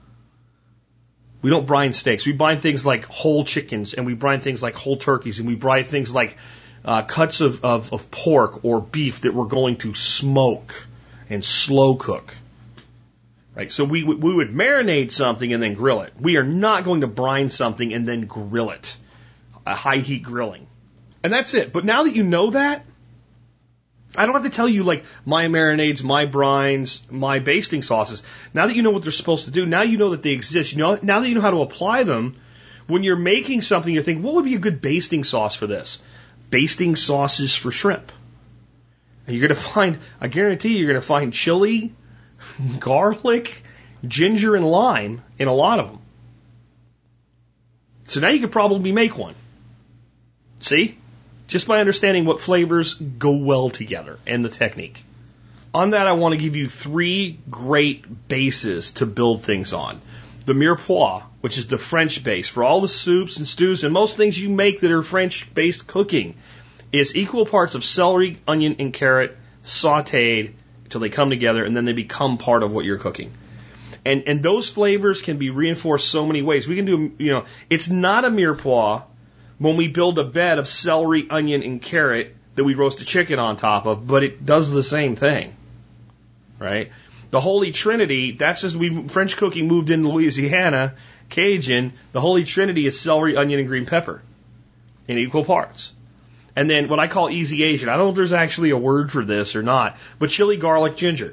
B: We don't brine steaks. We brine things like whole chickens, and we brine things like whole turkeys, and we brine things like Uh, cuts of, of, of pork or beef that we're going to smoke and slow cook. Right? So we, we would marinate something and then grill it. We are not going to brine something and then grill it. A high heat grilling. And that's it. But now that you know that, I don't have to tell you like my marinades, my brines, my basting sauces. Now that you know what they're supposed to do, now you know that they exist. You know, now that you know how to apply them, when you're making something, you think, what would be a good basting sauce for this? Basting sauces for shrimp. And you're going to find, I guarantee you, you're going to find chili, garlic, ginger, and lime in a lot of them. So now you could probably make one. See? Just by understanding what flavors go well together and the technique. On that, I want to give you three great bases to build things on. The mirepoix, which is the French base for all the soups and stews and most things you make that are French-based cooking, is equal parts of celery, onion, and carrot sautéed until they come together, and then they become part of what you're cooking. And and those flavors can be reinforced so many ways. We can do, you know, it's not a mirepoix when we build a bed of celery, onion, and carrot that we roast a chicken on top of, but it does the same thing, right? The Holy Trinity, that's as we French cooking moved into Louisiana, Cajun, the Holy Trinity is celery, onion, and green pepper in equal parts. And then what I call easy Asian, I don't know if there's actually a word for this or not, but chili, garlic, ginger.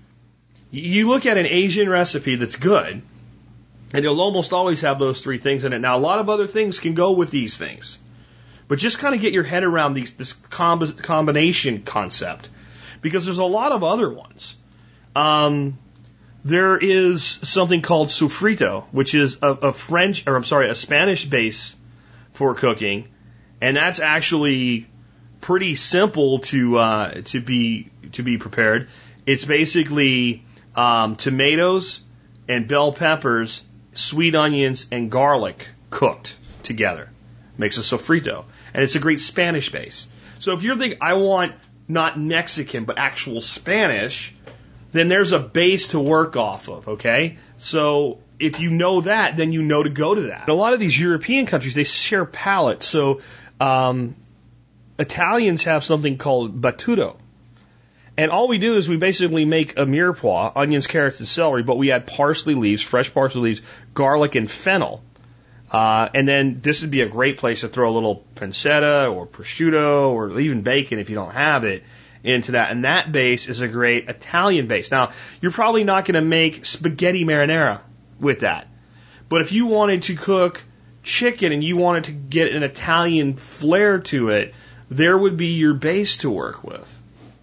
B: You look at an Asian recipe that's good, and it'll almost always have those three things in it. Now, a lot of other things can go with these things, but just kind of get your head around these, this comb- combination concept, because there's a lot of other ones. Um, there is something called sofrito, which is a, a French, or I'm sorry, a Spanish base for cooking, and that's actually pretty simple to uh, to be to be prepared. It's basically um, tomatoes and bell peppers, sweet onions, and garlic cooked together. Makes a sofrito, and it's a great Spanish base. So if you're thinking, I want not Mexican but actual Spanish, then there's a base to work off of, okay? So if you know that, then you know to go to that. A lot of these European countries, they share palates. So um, Italians have something called battuto. And all we do is we basically make a mirepoix, onions, carrots, and celery, but we add parsley leaves, fresh parsley leaves, garlic, and fennel. Uh, and then this would be a great place to throw a little pancetta or prosciutto or even bacon if you don't have it into that. And that base is a great Italian base. Now, you're probably not going to make spaghetti marinara with that. But if you wanted to cook chicken and you wanted to get an Italian flair to it, there would be your base to work with.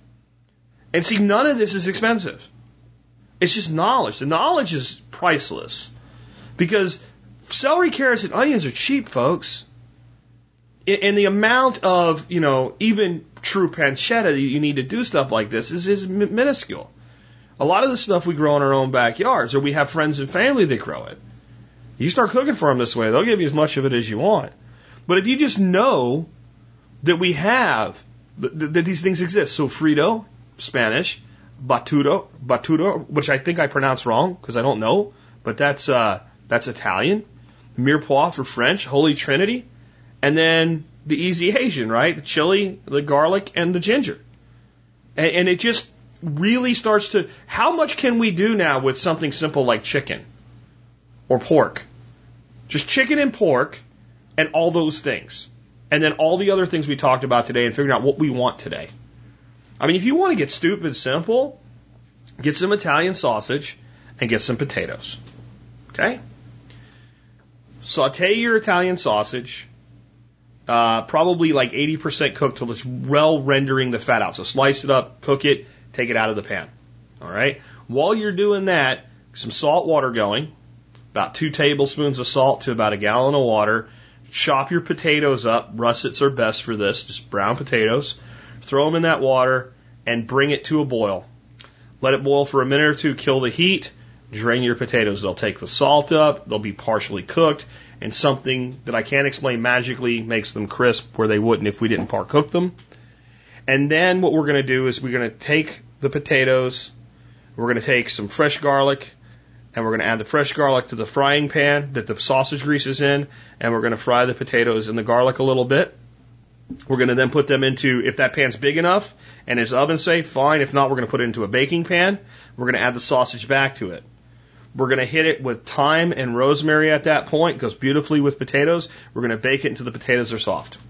B: And see, none of this is expensive. It's just knowledge. The knowledge is priceless. Because celery, carrots, and onions are cheap, folks. And the amount of, you know, even true pancetta that you need to do stuff like this is, is minuscule. A lot of the stuff we grow in our own backyards, or we have friends and family that grow it. You start cooking for them this way, they'll give you as much of it as you want. But if you just know that we have, that, that these things exist, so Frito, Spanish, Battuto, Battuto, which I think I pronounced wrong because I don't know, but that's uh, that's Italian, Mirepoix for French, Holy Trinity, and then the easy Asian, right? The chili, the garlic, and the ginger. And, and it just really starts to, how much can we do now with something simple like chicken or pork? Just chicken and pork and all those things. And then all the other things we talked about today and figuring out what we want today. I mean, if you want to get stupid simple, get some Italian sausage and get some potatoes. Okay? Saute your Italian sausage, uh, probably like eighty percent cooked till it's well rendering the fat out. So slice it up, cook it, take it out of the pan. All right? While you're doing that, some salt water going, about two tablespoons of salt to about a gallon of water. Chop your potatoes up. Russets are best for this, just brown potatoes. Throw them in that water and bring it to a boil. Let it boil for a minute or two, kill the heat, drain your potatoes. They'll take the salt up, they'll be partially cooked, and something that I can't explain magically makes them crisp where they wouldn't if we didn't par cook them. And then what we're going to do is we're going to take the potatoes, we're going to take some fresh garlic, and we're going to add the fresh garlic to the frying pan that the sausage grease is in, and we're going to fry the potatoes in the garlic a little bit. We're going to then put them into, if that pan's big enough and is oven safe, fine. If not, we're going to put it into a baking pan. We're going to add the sausage back to it. We're going to hit it with thyme and rosemary at that point. It goes beautifully with potatoes. We're going to bake it until the potatoes are soft.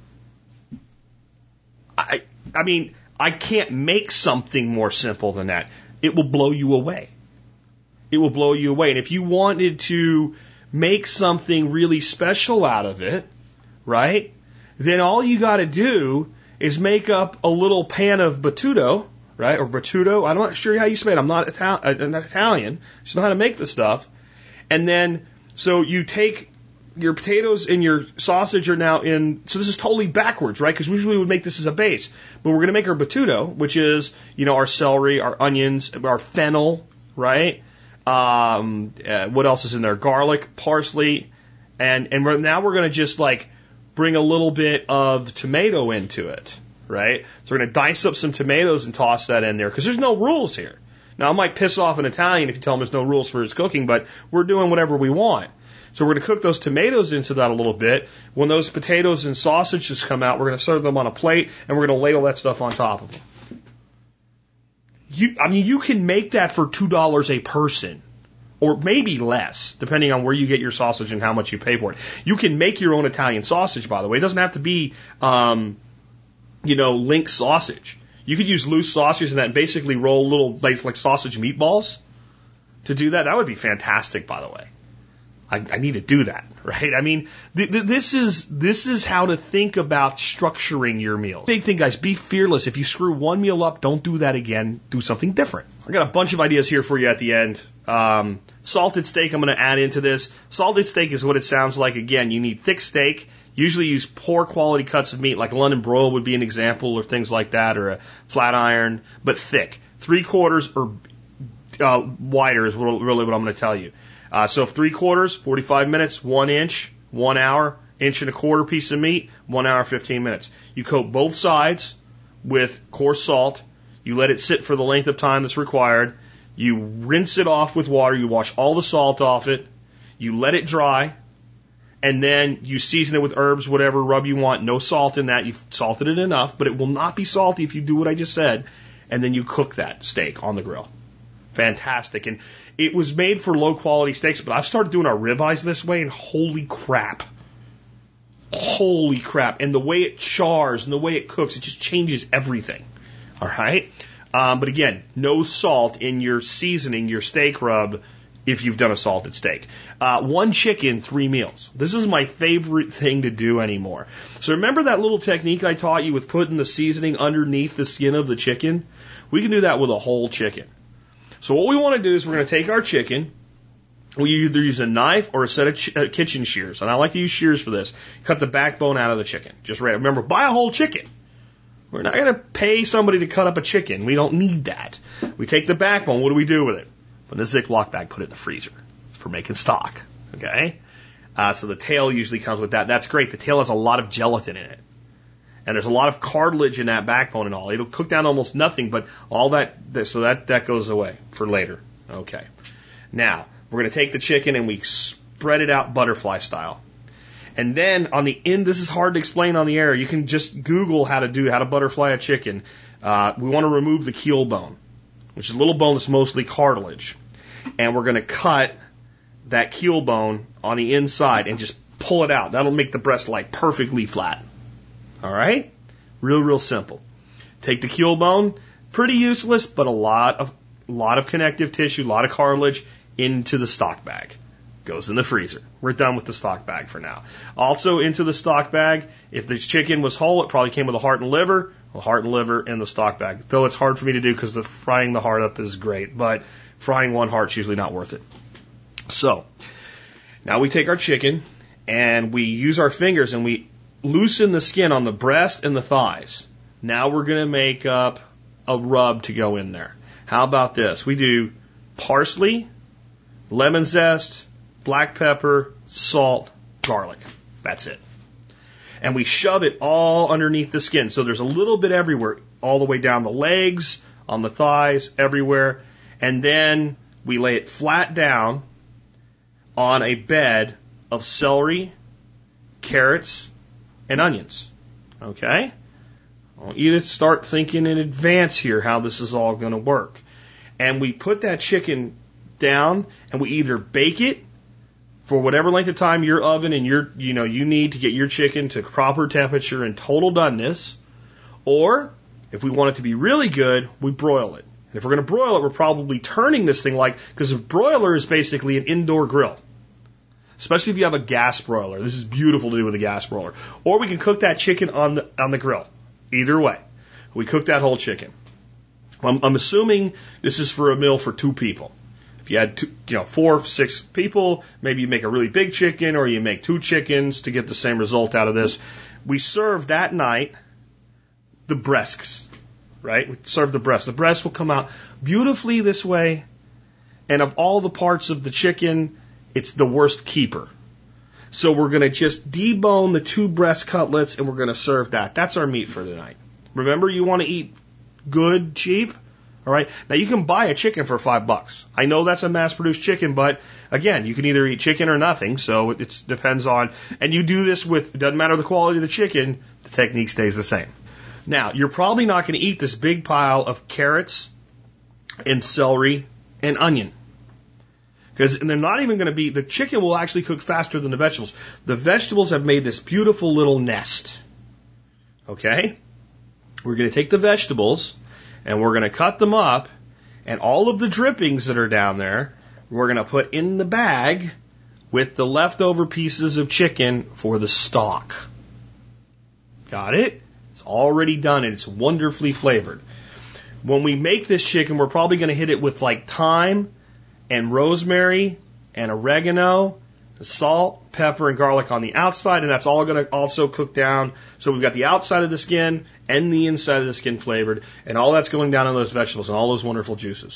B: I, I mean, I can't make something more simple than that. It will blow you away. It will blow you away. And if you wanted to make something really special out of it, right, then all you got to do is make up a little pan of battuto, right, or battuto. I'm not sure how you say it. I'm not Ital- an Italian. I just know how to make the stuff. And then, so you take your potatoes and your sausage are now in, so this is totally backwards, right, because usually we would make this as a base. But we're going to make our battuto, which is, you know, our celery, our onions, our fennel, right? Um, uh, what else is in there? Garlic, parsley, and and we're, now we're going to just like bring a little bit of tomato into it, right? So we're going to dice up some tomatoes and toss that in there because there's no rules here. Now I might piss off an Italian if you tell him there's no rules for his cooking, but we're doing whatever we want. So we're going to cook those tomatoes into that a little bit. When those potatoes and sausages come out, we're going to serve them on a plate and we're going to ladle that stuff on top of them. You, I mean, you can make that for two dollars a person, or maybe less, depending on where you get your sausage and how much you pay for it. You can make your own Italian sausage, by the way. It doesn't have to be, um, you know, link sausage. You could use loose sausage and that basically roll little, like, like sausage meatballs to do that. That would be fantastic, by the way. I, I need to do that, right? I mean, th- th- this is this is how to think about structuring your meals. Big thing, guys, be fearless. If you screw one meal up, don't do that again. Do something different. I got a bunch of ideas here for you at the end. Um, salted steak I'm going to add into this. Salted steak is what it sounds like. Again, you need thick steak. Usually use poor quality cuts of meat, like a London broil would be an example, or things like that, or a flat iron, but thick. Three quarters or uh, wider is what, really what I'm going to tell you. Uh, so three quarters, forty-five minutes, one inch, one hour, inch and a quarter piece of meat, one hour, fifteen minutes. You coat both sides with coarse salt. You let it sit for the length of time that's required. You rinse it off with water. You wash all the salt off it. You let it dry. And then you season it with herbs, whatever rub you want. No salt in that. You've salted it enough, but it will not be salty if you do what I just said. And then you cook that steak on the grill. Fantastic. And it was made for low quality steaks, but I've started doing our ribeyes this way, and holy crap. Holy crap. And the way it chars and the way it cooks, it just changes everything. All right? Um, but again, no salt in your seasoning, your steak rub, if you've done a salted steak. Uh, one chicken, three meals. This is my favorite thing to do anymore. So remember that little technique I taught you with putting the seasoning underneath the skin of the chicken? We can do that with a whole chicken. So what we want to do is we're going to take our chicken. We either use a knife or a set of ch- uh, kitchen shears. And I like to use shears for this. Cut the backbone out of the chicken. Just right. Remember, buy a whole chicken. We're not going to pay somebody to cut up a chicken. We don't need that. We take the backbone. What do we do with it? Put in a Ziploc bag, put it in the freezer. It's for making stock. Okay? Uh, so the tail usually comes with that. That's great. The tail has a lot of gelatin in it. And there's a lot of cartilage in that backbone and all. It'll cook down almost nothing, but all that, so that, that goes away for later. Okay. Now, we're going to take the chicken and we spread it out butterfly style. And then on the end, this is hard to explain on the air. You can just Google how to do, how to butterfly a chicken. Uh, we want to remove the keel bone, which is a little bone that's mostly cartilage. And we're going to cut that keel bone on the inside and just pull it out. That'll make the breast like perfectly flat. All right? Real, real simple. Take the keel bone, pretty useless, but a lot of, lot of connective tissue, a lot of cartilage into the stock bag. Goes in the freezer. We're done with the stock bag for now. Also into the stock bag, if the chicken was whole, it probably came with a heart and liver. The heart and liver in the stock bag. Though it's hard for me to do because the frying the heart up is great, but frying one heart's usually not worth it. So, now we take our chicken and we use our fingers and we loosen the skin on the breast and the thighs. Now we're going to make up a rub to go in there. How about this? We do parsley, lemon zest, black pepper, salt, garlic. That's it. And we shove it all underneath the skin. So there's a little bit everywhere, all the way down the legs, on the thighs, everywhere. And then we lay it flat down on a bed of celery, carrots, and onions. Okay? I want you to start thinking in advance here how this is all going to work. And we put that chicken down and we either bake it for whatever length of time your oven and your, you know, you need to get your chicken to proper temperature and total doneness, or if we want it to be really good, we broil it. And if we're going to broil it, we're probably turning this thing like, because a broiler is basically an indoor grill. Especially if you have a gas broiler. This is beautiful to do with a gas broiler. Or we can cook that chicken on the, on the grill. Either way. We cook that whole chicken. I'm, I'm assuming this is for a meal for two people. If you had two, you know, four, six people, maybe you make a really big chicken or you make two chickens to get the same result out of this. We serve that night the breasts, right? We serve the breast. The breast will come out beautifully this way. And of all the parts of the chicken, it's the worst keeper. So we're going to just debone the two breast cutlets and we're going to serve that. That's our meat for tonight. Remember, you want to eat good, cheap? All right. Now you can buy a chicken for five bucks. I know that's a mass-produced chicken, but again, you can either eat chicken or nothing. So it depends on, and you do this with, it doesn't matter the quality of the chicken, the technique stays the same. Now, you're probably not going to eat this big pile of carrots and celery and onion. Because they're not even going to be, the chicken will actually cook faster than the vegetables. The vegetables have made this beautiful little nest. Okay? We're going to take the vegetables and we're going to cut them up, and all of the drippings that are down there, we're going to put in the bag with the leftover pieces of chicken for the stock. Got it? It's already done and it's wonderfully flavored. When we make this chicken, we're probably going to hit it with like thyme and rosemary and oregano, salt, pepper, and garlic on the outside, and that's all going to also cook down. So we've got the outside of the skin and the inside of the skin flavored, and all that's going down on those vegetables and all those wonderful juices.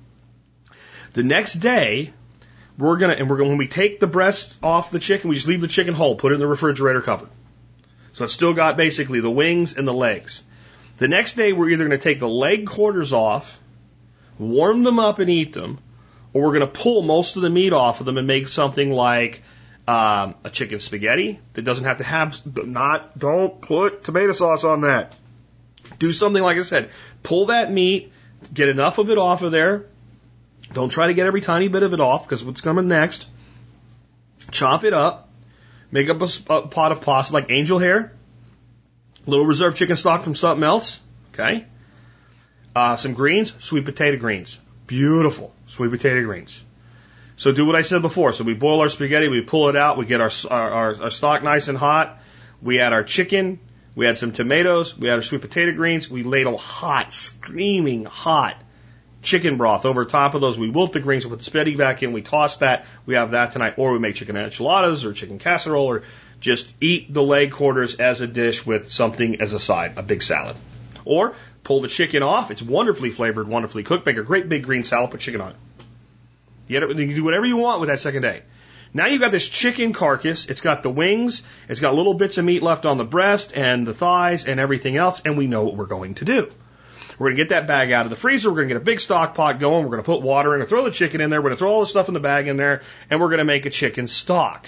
B: The next day, we're gonna and we're gonna when we take the breast off the chicken, we just leave the chicken whole, put it in the refrigerator covered. So it's still got basically the wings and the legs. The next day, we're either going to take the leg quarters off, warm them up and eat them, or we're going to pull most of the meat off of them and make something like um, a chicken spaghetti that doesn't have to have, not, don't put tomato sauce on that. Do something like I said, pull that meat, get enough of it off of there. Don't try to get every tiny bit of it off because what's coming next. Chop it up, make up a, a pot of pasta like angel hair, a little reserved chicken stock from something else, okay? Uh, some greens, sweet potato greens. Beautiful. Sweet potato greens. So do what I said before. So we boil our spaghetti, we pull it out, we get our, our, our stock nice and hot, we add our chicken, we add some tomatoes, we add our sweet potato greens, we ladle hot, screaming hot chicken broth over top of those. We wilt the greens, we put the spaghetti back in, we toss that, we have that tonight, or we make chicken enchiladas or chicken casserole, or just eat the leg quarters as a dish with something as a side, a big salad. Or pull the chicken off. It's wonderfully flavored, wonderfully cooked. Make a great big green salad, put chicken on it. You can do whatever you want with that second day. Now you've got this chicken carcass. It's got the wings. It's got little bits of meat left on the breast and the thighs and everything else. And we know what we're going to do. We're going to get that bag out of the freezer. We're going to get a big stock pot going. We're going to put water in. We're going to throw the chicken in there. We're going to throw all the stuff in the bag in there. And we're going to make a chicken stock.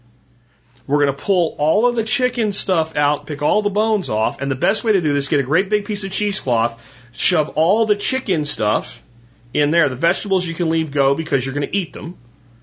B: We're going to pull all of the chicken stuff out, pick all the bones off. And the best way to do this, get a great big piece of cheesecloth, shove all the chicken stuff in there. The vegetables you can leave go because you're going to eat them.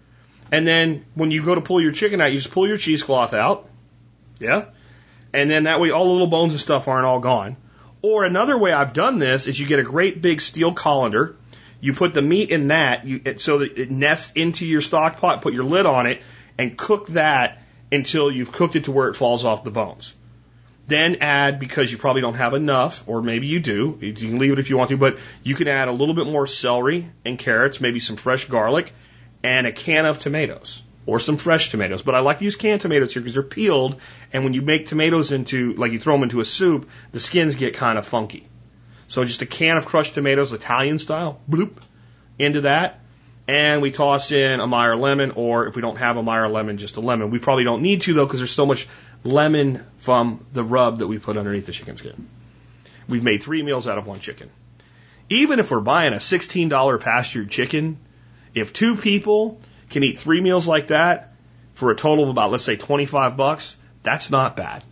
B: And then when you go to pull your chicken out, you just pull your cheesecloth out. Yeah. And then that way all the little bones and stuff aren't all gone. Or another way I've done this is you get a great big steel colander. You put the meat in that you, it, so that it nests into your stock pot, put your lid on it, and cook that until you've cooked it to where it falls off the bones. Then add, because you probably don't have enough, or maybe you do, you can leave it if you want to, but you can add a little bit more celery and carrots, maybe some fresh garlic, and a can of tomatoes, or some fresh tomatoes. But I like to use canned tomatoes here because they're peeled, and when you make tomatoes into, like you throw them into a soup, the skins get kind of funky. So just a can of crushed tomatoes, Italian style, bloop, into that. And we toss in a Meyer lemon, or if we don't have a Meyer lemon, just a lemon. We probably don't need to, though, because there's so much lemon from the rub that we put underneath the chicken skin. We've made three meals out of one chicken. Even if we're buying a sixteen dollar pastured chicken, if two people can eat three meals like that for a total of about, let's say, twenty-five bucks, that's not bad.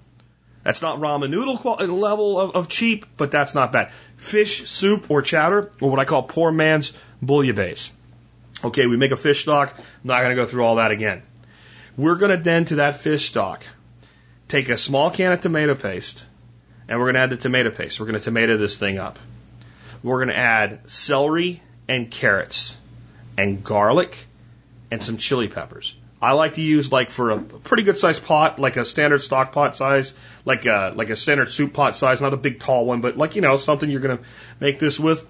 B: That's not ramen noodle level of, of cheap, but that's not bad. Fish soup or chowder, or what I call poor man's bouillabaisse. Okay, we make a fish stock. I'm not going to go through all that again. We're going to then, to that fish stock, take a small can of tomato paste, and we're going to add the tomato paste. We're going to tomato this thing up. We're going to add celery and carrots and garlic and some chili peppers. I like to use, like, for a pretty good sized pot, like a standard stock pot size, like a, like a standard soup pot size, not a big tall one, but like, you know, something you're going to make this with.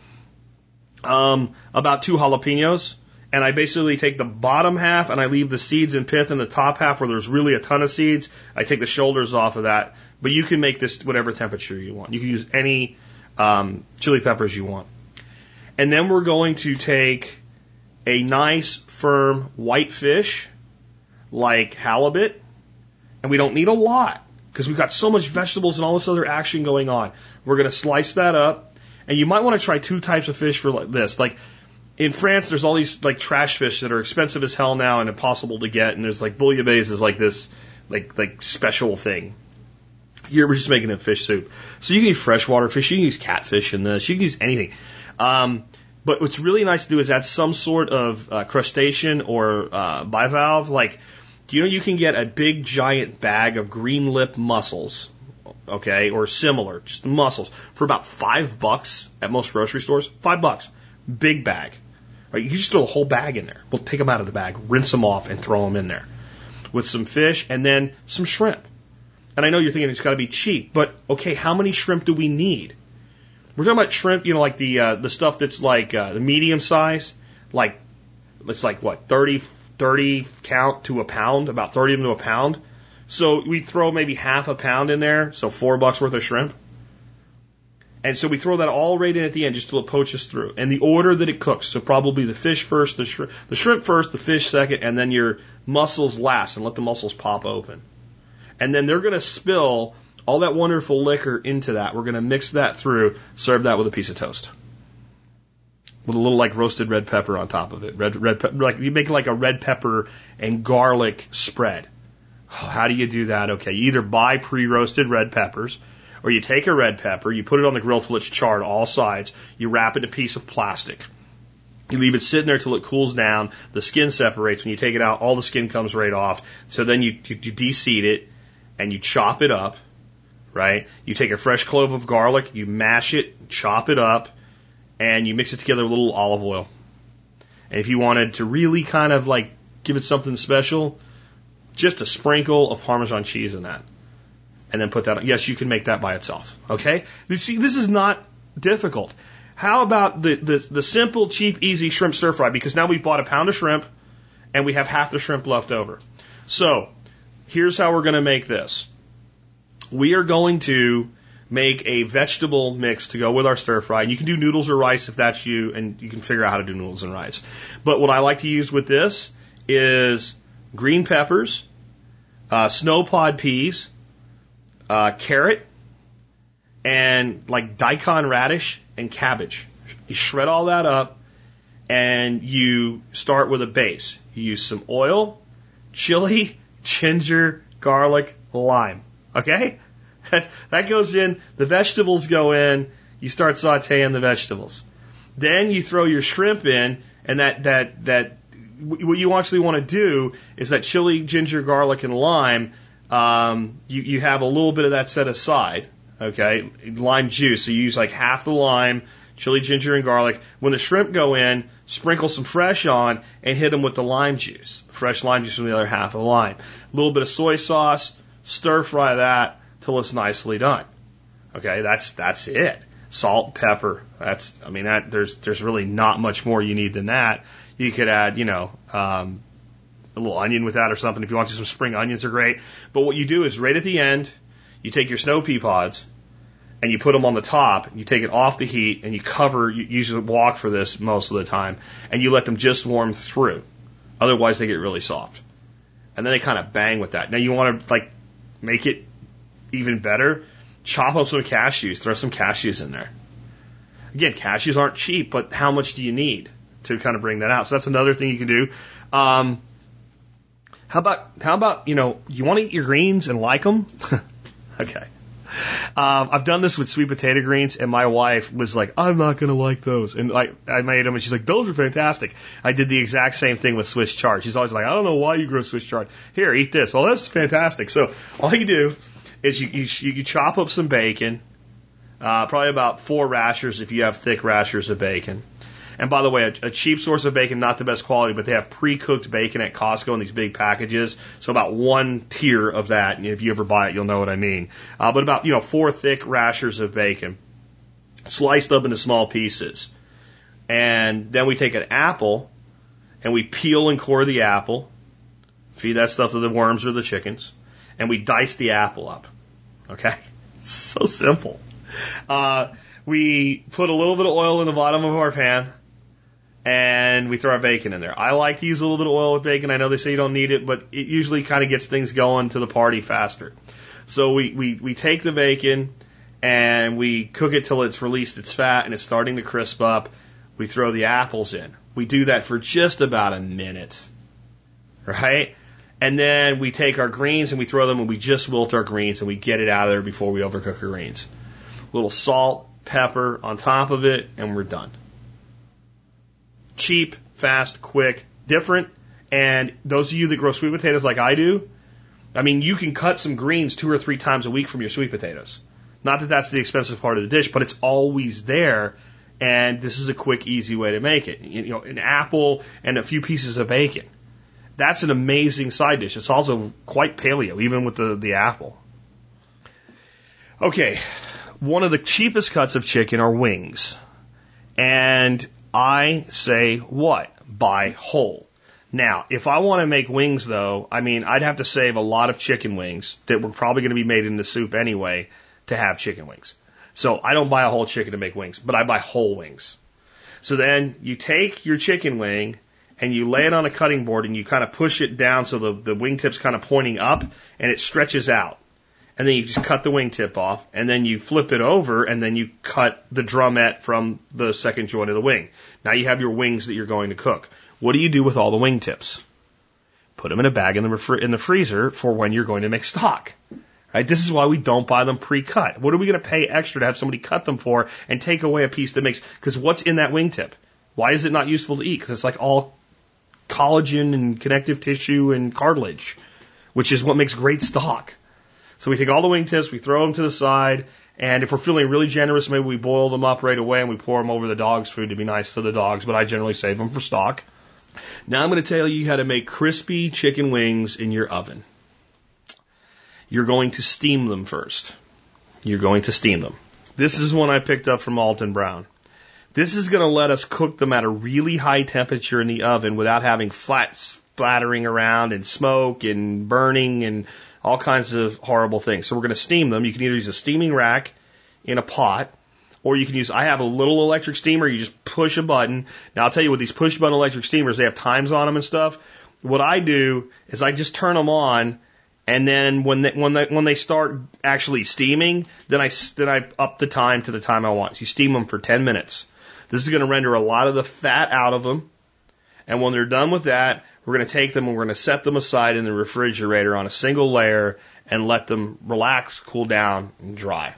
B: Um, about two jalapenos. And I basically take the bottom half and I leave the seeds and pith, and the top half where there's really a ton of seeds, I take the shoulders off of that. But you can make this whatever temperature you want. You can use any um, chili peppers you want. And then we're going to take a nice, firm white fish, like halibut, and we don't need a lot because we've got so much vegetables and all this other action going on. We're going to slice that up, and you might want to try two types of fish for like this. Like in France, there's all these like trash fish that are expensive as hell now and impossible to get, and there's like bouillabaisse is like this like like special thing. Here we're just making a fish soup, so you can use freshwater fish, you can use catfish in this, you can use anything. Um, but what's really nice to do is add some sort of uh, crustacean or uh, bivalve, like. Do you know you can get a big giant bag of green lip mussels, okay, or similar, just mussels, for about five bucks at most grocery stores? Five bucks. Big bag. Right? You can just throw a whole bag in there. We'll take them out of the bag, rinse them off, and throw them in there. With some fish and then some shrimp. And I know you're thinking it's got to be cheap, but okay, how many shrimp do we need? We're talking about shrimp, you know, like the uh, the stuff that's like uh, the medium size, like, it's like what, thirty thirty count to a pound, about thirty of them to a pound. So we throw maybe half a pound in there, so four bucks worth of shrimp. And so we throw that all right in at the end just till it poaches through. And the order that it cooks, so probably the fish first, the shrimp, the shrimp first, the fish second, and then your mussels last, and let the mussels pop open. And then they're going to spill all that wonderful liquor into that. We're going to mix that through, serve that with a piece of toast. With a little like roasted red pepper on top of it. Red, red, pe- like you make like a red pepper and garlic spread. How do you do that? Okay, you either buy pre-roasted red peppers, or you take a red pepper, you put it on the grill till it's charred all sides, you wrap it in a piece of plastic. You leave it sitting there till it cools down, the skin separates. When you take it out, all the skin comes right off. So then you, you, you de-seed it, and you chop it up, right? You take a fresh clove of garlic, you mash it, chop it up, and you mix it together with a little olive oil. And if you wanted to really kind of like give it something special, just a sprinkle of Parmesan cheese in that. And then put that on. Yes, you can make that by itself. Okay? You see, this is not difficult. How about the, the, the simple, cheap, easy shrimp stir fry? Because now we've bought a pound of shrimp and we have half the shrimp left over. So, here's how we're going to make this. We are going to make a vegetable mix to go with our stir fry. And you can do noodles or rice if that's you, and you can figure out how to do noodles and rice. But what I like to use with this is green peppers, uh, snow pod peas, uh, carrot, and like daikon radish and cabbage. You shred all that up, and you start with a base. You use some oil, chili, ginger, garlic, lime. Okay? That goes in, the vegetables go in, you start sauteing the vegetables. Then you throw your shrimp in, and that, that, that, what you actually want to do is that chili, ginger, garlic, and lime, um, you, you have a little bit of that set aside, okay? Lime juice, so you use like half the lime, chili, ginger, and garlic. When the shrimp go in, sprinkle some fresh on and hit them with the lime juice. Fresh lime juice from the other half of the lime. A little bit of soy sauce, stir fry that till it's nicely done. Okay, that's that's it. Salt, pepper. That's I mean that there's there's really not much more you need than that. You could add, you know, um, a little onion with that or something. If you want to, some spring onions are great. But what you do is right at the end, you take your snow pea pods and you put them on the top. You take it off the heat and you cover. You usually wok for this most of the time, and you let them just warm through. Otherwise, they get really soft, and then they kind of bang with that. Now you want to like make it even better. Chop up some cashews. Throw some cashews in there. Again, cashews aren't cheap, but how much do you need to kind of bring that out? So that's another thing you can do. Um, how about how about you know you want to eat your greens and like them? Okay. Um, I've done this with sweet potato greens, and my wife was like, "I'm not going to like those," and like I made them, and she's like, "Those are fantastic." I did the exact same thing with Swiss chard. She's always like, "I don't know why you grow Swiss chard. Here, eat this." Well, that's fantastic. So all you do is you you, you chop up some bacon, uh, probably about four rashers if you have thick rashers of bacon. And by the way, a, a cheap source of bacon, not the best quality, but they have pre-cooked bacon at Costco in these big packages. So about one tier of that, and if you ever buy it, you'll know what I mean. Uh, but about, you know, four thick rashers of bacon, sliced up into small pieces. And then we take an apple, and we peel and core the apple, feed that stuff to the worms or the chickens, and we dice the apple up. Okay? It's so simple. Uh, we put a little bit of oil in the bottom of our pan, and we throw our bacon in there. I like to use a little bit of oil with bacon. I know they say you don't need it, but it usually kind of gets things going to the party faster. So we, we, we take the bacon and we cook it till it's released its fat and it's starting to crisp up. We throw the apples in. We do that for just about a minute, right? And then we take our greens and we throw them, and we just wilt our greens and we get it out of there before we overcook our greens. A little salt, pepper on top of it, and we're done. Cheap, fast, quick, different. And those of you that grow sweet potatoes like I do, I mean, you can cut some greens two or three times a week from your sweet potatoes. Not that that's the expensive part of the dish, but it's always there. And this is a quick, easy way to make it. You know, an apple and a few pieces of bacon. That's an amazing side dish. It's also quite paleo, even with the, the apple. Okay, one of the cheapest cuts of chicken are wings. And I say what? Buy whole. Now, if I want to make wings, though, I mean, I'd have to save a lot of chicken wings that were probably going to be made in the soup anyway to have chicken wings. So I don't buy a whole chicken to make wings, but I buy whole wings. So then you take your chicken wing and you lay it on a cutting board and you kind of push it down so the, the wingtip's kind of pointing up and it stretches out. And then you just cut the wingtip off, and then you flip it over, and then you cut the drumette from the second joint of the wing. Now you have your wings that you're going to cook. What do you do with all the wingtips? Put them in a bag in the refri- in the freezer for when you're going to make stock. Right? This is why we don't buy them pre-cut. What are we going to pay extra to have somebody cut them for and take away a piece that makes? Because what's in that wingtip? Why is it not useful to eat? Because it's like all collagen and connective tissue and cartilage, which is what makes great stock. So we take all the wingtips, we throw them to the side, and if we're feeling really generous, maybe we boil them up right away and we pour them over the dog's food to be nice to the dogs, but I generally save them for stock. Now I'm going to tell you how to make crispy chicken wings in your oven. You're going to steam them first. You're going to steam them. This is one I picked up from Alton Brown. This is going to let us cook them at a really high temperature in the oven without having flat splattering around and smoke and burning and all kinds of horrible things. So we're going to steam them. You can either use a steaming rack in a pot, or you can use, I have a little electric steamer. You just push a button. Now I'll tell you, with these push button electric steamers, they have times on them and stuff. what I do is I just turn them on, and then when they, when they, when they start actually steaming, then I, then I up the time to the time I want. So you steam them for ten minutes. This is going to render a lot of the fat out of them. And when they're done with that, we're going to take them and we're going to set them aside in the refrigerator on a single layer and let them relax, cool down, and dry.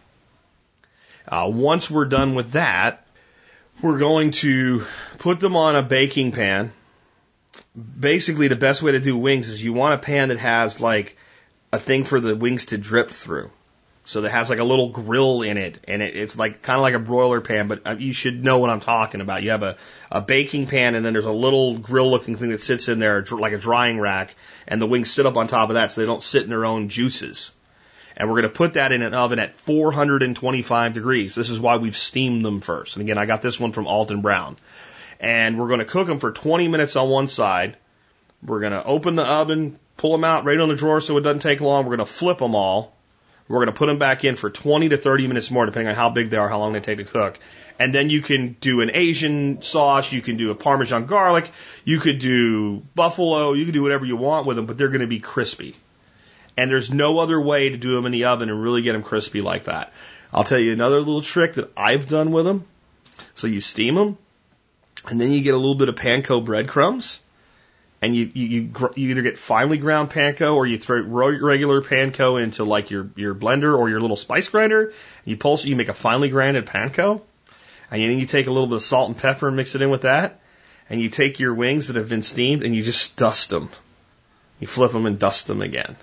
B: Uh, once we're done with that, we're going to put them on a baking pan. Basically, the best way to do wings is you want a pan that has like a thing for the wings to drip through. So that has like a little grill in it, and it, it's like kind of like a broiler pan, but you should know what I'm talking about. You have a, a baking pan, and then there's a little grill-looking thing that sits in there like a drying rack, and the wings sit up on top of that so they don't sit in their own juices. And we're going to put that in an oven at four hundred twenty-five degrees. This is why we've steamed them first. And again, I got this one from Alton Brown. And we're going to cook them for twenty minutes on one side. We're going to open the oven, pull them out right on the drawer so it doesn't take long. We're going to flip them all. We're going to put them back in for twenty to thirty minutes more, depending on how big they are, how long they take to cook. And then you can do an Asian sauce, you can do a Parmesan garlic, you could do buffalo, you can do whatever you want with them, but they're going to be crispy. And there's no other way to do them in the oven and really get them crispy like that. I'll tell you another little trick that I've done with them. So you steam them, and then you get a little bit of panko breadcrumbs. And you, you, you, you either get finely ground panko or you throw regular panko into like your, your blender or your little spice grinder. You pulse it, you make a finely grounded panko. And then you take a little bit of salt and pepper and mix it in with that. And you take your wings that have been steamed and you just dust them. You flip them and dust them again.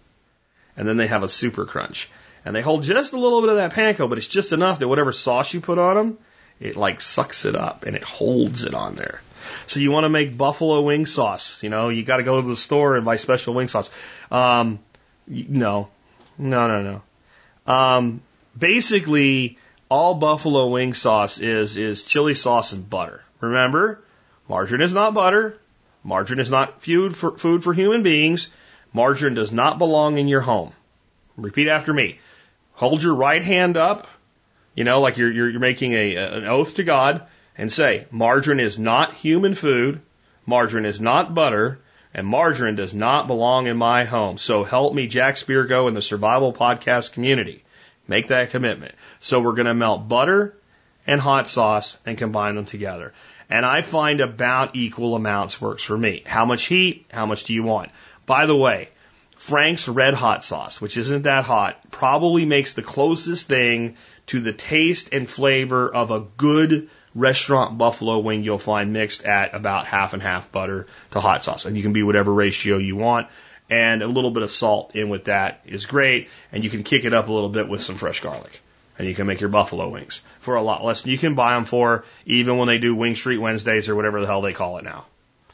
B: And then they have a super crunch. And they hold just a little bit of that panko, but it's just enough that whatever sauce you put on them, it like sucks it up and it holds it on there. So you want to make buffalo wing sauce. You know, you got to go to the store and buy special wing sauce. Um, no, no, no, no. Um, basically, all buffalo wing sauce is is chili sauce and butter. Remember, margarine is not butter. Margarine is not food for, food for human beings. Margarine does not belong in your home. Repeat after me. Hold your right hand up, you know, like you're you're, you're making a, a an oath to God. And say, margarine is not human food, margarine is not butter, and margarine does not belong in my home. So help me, Jack Spirko, and the Survival Podcast community. Make that commitment. So we're going to melt butter and hot sauce and combine them together. And I find about equal amounts works for me. How much heat? How much do you want? By the way, Frank's Red Hot Sauce, which isn't that hot, probably makes the closest thing to the taste and flavor of a good restaurant buffalo wing you'll find mixed at about half and half butter to hot sauce. And you can be whatever ratio you want. And a little bit of salt in with that is great. And you can kick it up a little bit with some fresh garlic. And you can make your buffalo wings for a lot less than you can buy them for, even when they do Wing Street Wednesdays or whatever the hell they call it now.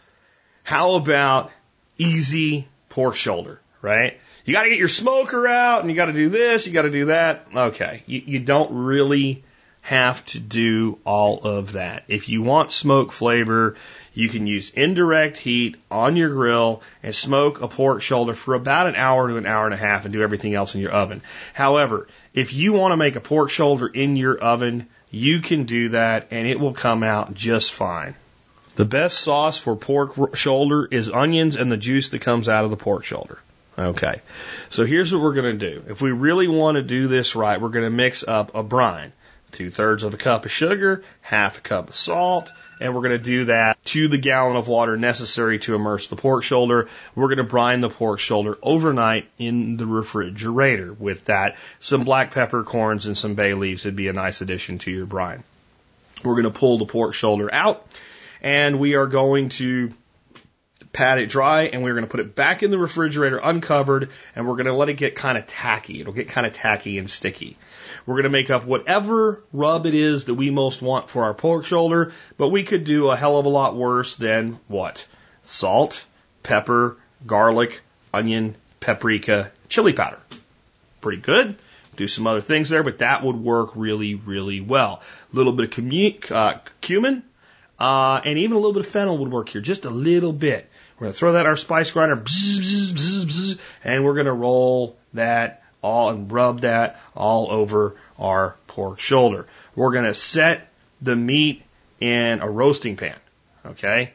B: How about easy pork shoulder, right? You got to get your smoker out and you got to do this, you got to do that. Okay. You, you don't really have to do all of that. If you want smoke flavor, you can use indirect heat on your grill and smoke a pork shoulder for about an hour to an hour and a half and do everything else in your oven. However, if you want to make a pork shoulder in your oven, you can do that and it will come out just fine. The best sauce for pork shoulder is onions and the juice that comes out of the pork shoulder. Okay, so here's what we're going to do. If we really want to do this right, we're going to mix up a brine. Two-thirds of a cup of sugar, half a cup of salt, and we're going to do that to the gallon of water necessary to immerse the pork shoulder. We're going to brine the pork shoulder overnight in the refrigerator. With that, some black peppercorns and some bay leaves would be a nice addition to your brine. We're going to pull the pork shoulder out, and we are going to pat it dry, and we're going to put it back in the refrigerator uncovered, and we're going to let it get kind of tacky. It'll get kind of tacky and sticky. We're going to make up whatever rub it is that we most want for our pork shoulder, but we could do a hell of a lot worse than what? Salt, pepper, garlic, onion, paprika, chili powder. Pretty good. Do some other things there, but that would work really, really well. A little bit of cumin, uh, cumin uh, and even a little bit of fennel would work here, just a little bit. We're going to throw that in our spice grinder, bzz, bzz, bzz, bzz, and we're going to roll that all and rub that all over our pork shoulder. We're going to set the meat in a roasting pan, okay?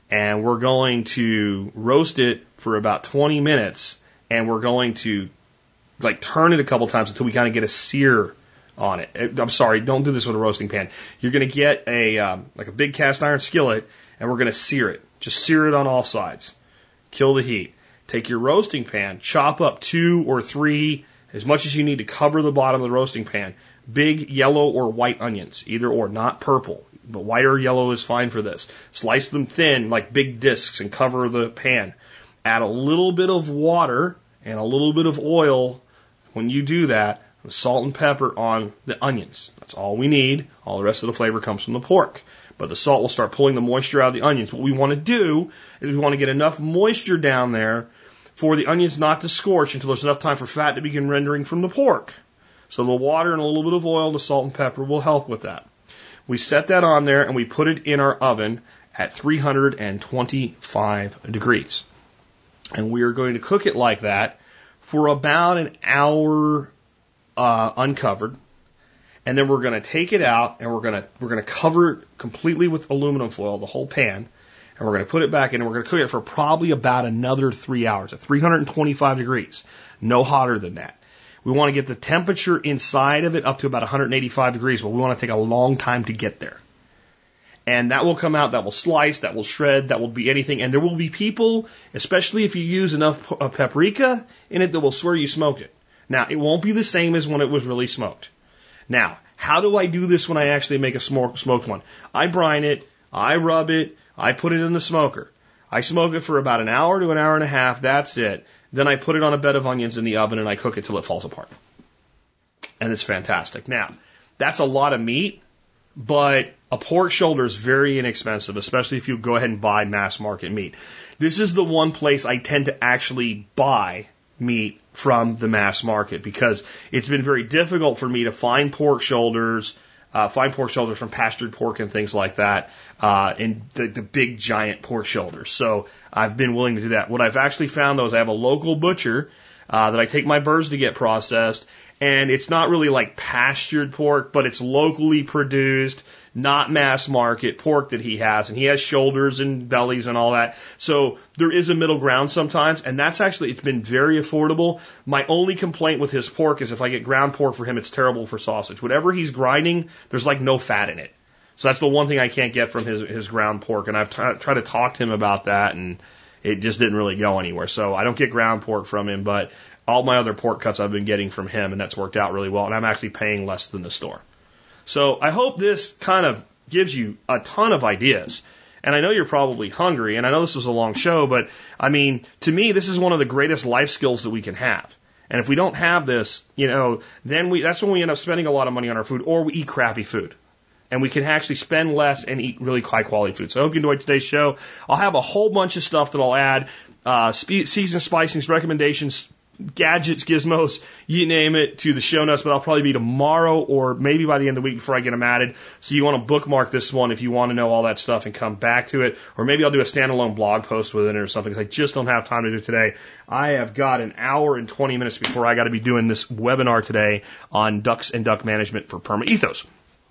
B: and we're going to roast it for about twenty minutes, and we're going to like turn it a couple times until we kind of get a sear on it. I'm sorry, don't do this with a roasting pan. You're going to get a um, like a big cast iron skillet, and we're going to sear it. Just sear it on all sides. Kill the heat. Take your roasting pan, chop up two or three, as much as you need to cover the bottom of the roasting pan, big yellow or white onions, either or, not purple, but white or yellow is fine for this. Slice them thin like big discs and cover the pan. Add a little bit of water and a little bit of oil when you do that, salt and pepper on the onions. That's all we need. All the rest of the flavor comes from the pork. But the salt will start pulling the moisture out of the onions. What we want to do is we want to get enough moisture down there for the onions not to scorch until there's enough time for fat to begin rendering from the pork. So the water and a little bit of oil, the salt and pepper will help with that. We set that on there and we put it in our oven at three hundred twenty-five degrees. And we are going to cook it like that for about an hour uh, uncovered. And then we're going to take it out and we're going to we're going to cover it completely with aluminum foil, the whole pan, and we're going to put it back in and we're going to cook it for probably about another three hours at three hundred twenty-five degrees, no hotter than that. We want to get the temperature inside of it up to about one hundred eighty-five degrees, but we want to take a long time to get there. And that will come out, that will slice, that will shred, that will be anything. And there will be people, especially if you use enough paprika in it, that will swear you smoked it. Now, it won't be the same as when it was really smoked. Now, how do I do this when I actually make a smoked one? I brine it, I rub it, I put it in the smoker. I smoke it for about an hour to an hour and a half, that's it. Then I put it on a bed of onions in the oven and I cook it till it falls apart. And it's fantastic. Now, that's a lot of meat, but a pork shoulder is very inexpensive, especially if you go ahead and buy mass market meat. This is the one place I tend to actually buy meat from the mass market because it's been very difficult for me to find pork shoulders, uh, find pork shoulders from pastured pork and things like that, uh, and the, the big giant pork shoulders. So I've been willing to do that. What I've actually found though is I have a local butcher, uh, that I take my birds to get processed, and it's not really like pastured pork, but it's locally produced, not mass market pork that he has. And he has shoulders and bellies and all that. So there is a middle ground sometimes. And that's actually, it's been very affordable. My only complaint with his pork is if I get ground pork for him, it's terrible for sausage. Whatever he's grinding, there's like no fat in it. So that's the one thing I can't get from his, his ground pork. And I've t- tried to talk to him about that and it just didn't really go anywhere. So I don't get ground pork from him, but all my other pork cuts I've been getting from him, and that's worked out really well. And I'm actually paying less than the store. So I hope this kind of gives you a ton of ideas. And I know you're probably hungry, and I know this was a long show, but I mean, to me, this is one of the greatest life skills that we can have. And if we don't have this, you know, then we, that's when we end up spending a lot of money on our food, or we eat crappy food. And we can actually spend less and eat really high quality food. So I hope you enjoyed today's show. I'll have a whole bunch of stuff that I'll add, uh, season spicings, recommendations, gadgets, gizmos, you name it, to the show notes, but I'll probably be tomorrow or maybe by the end of the week before I get them added. So you want to bookmark this one if you want to know all that stuff and come back to it. Or maybe I'll do a standalone blog post with it or something because I just don't have time to do it today. I have got an hour and twenty minutes before I got to be doing this webinar today on ducks and duck management for PermaEthos.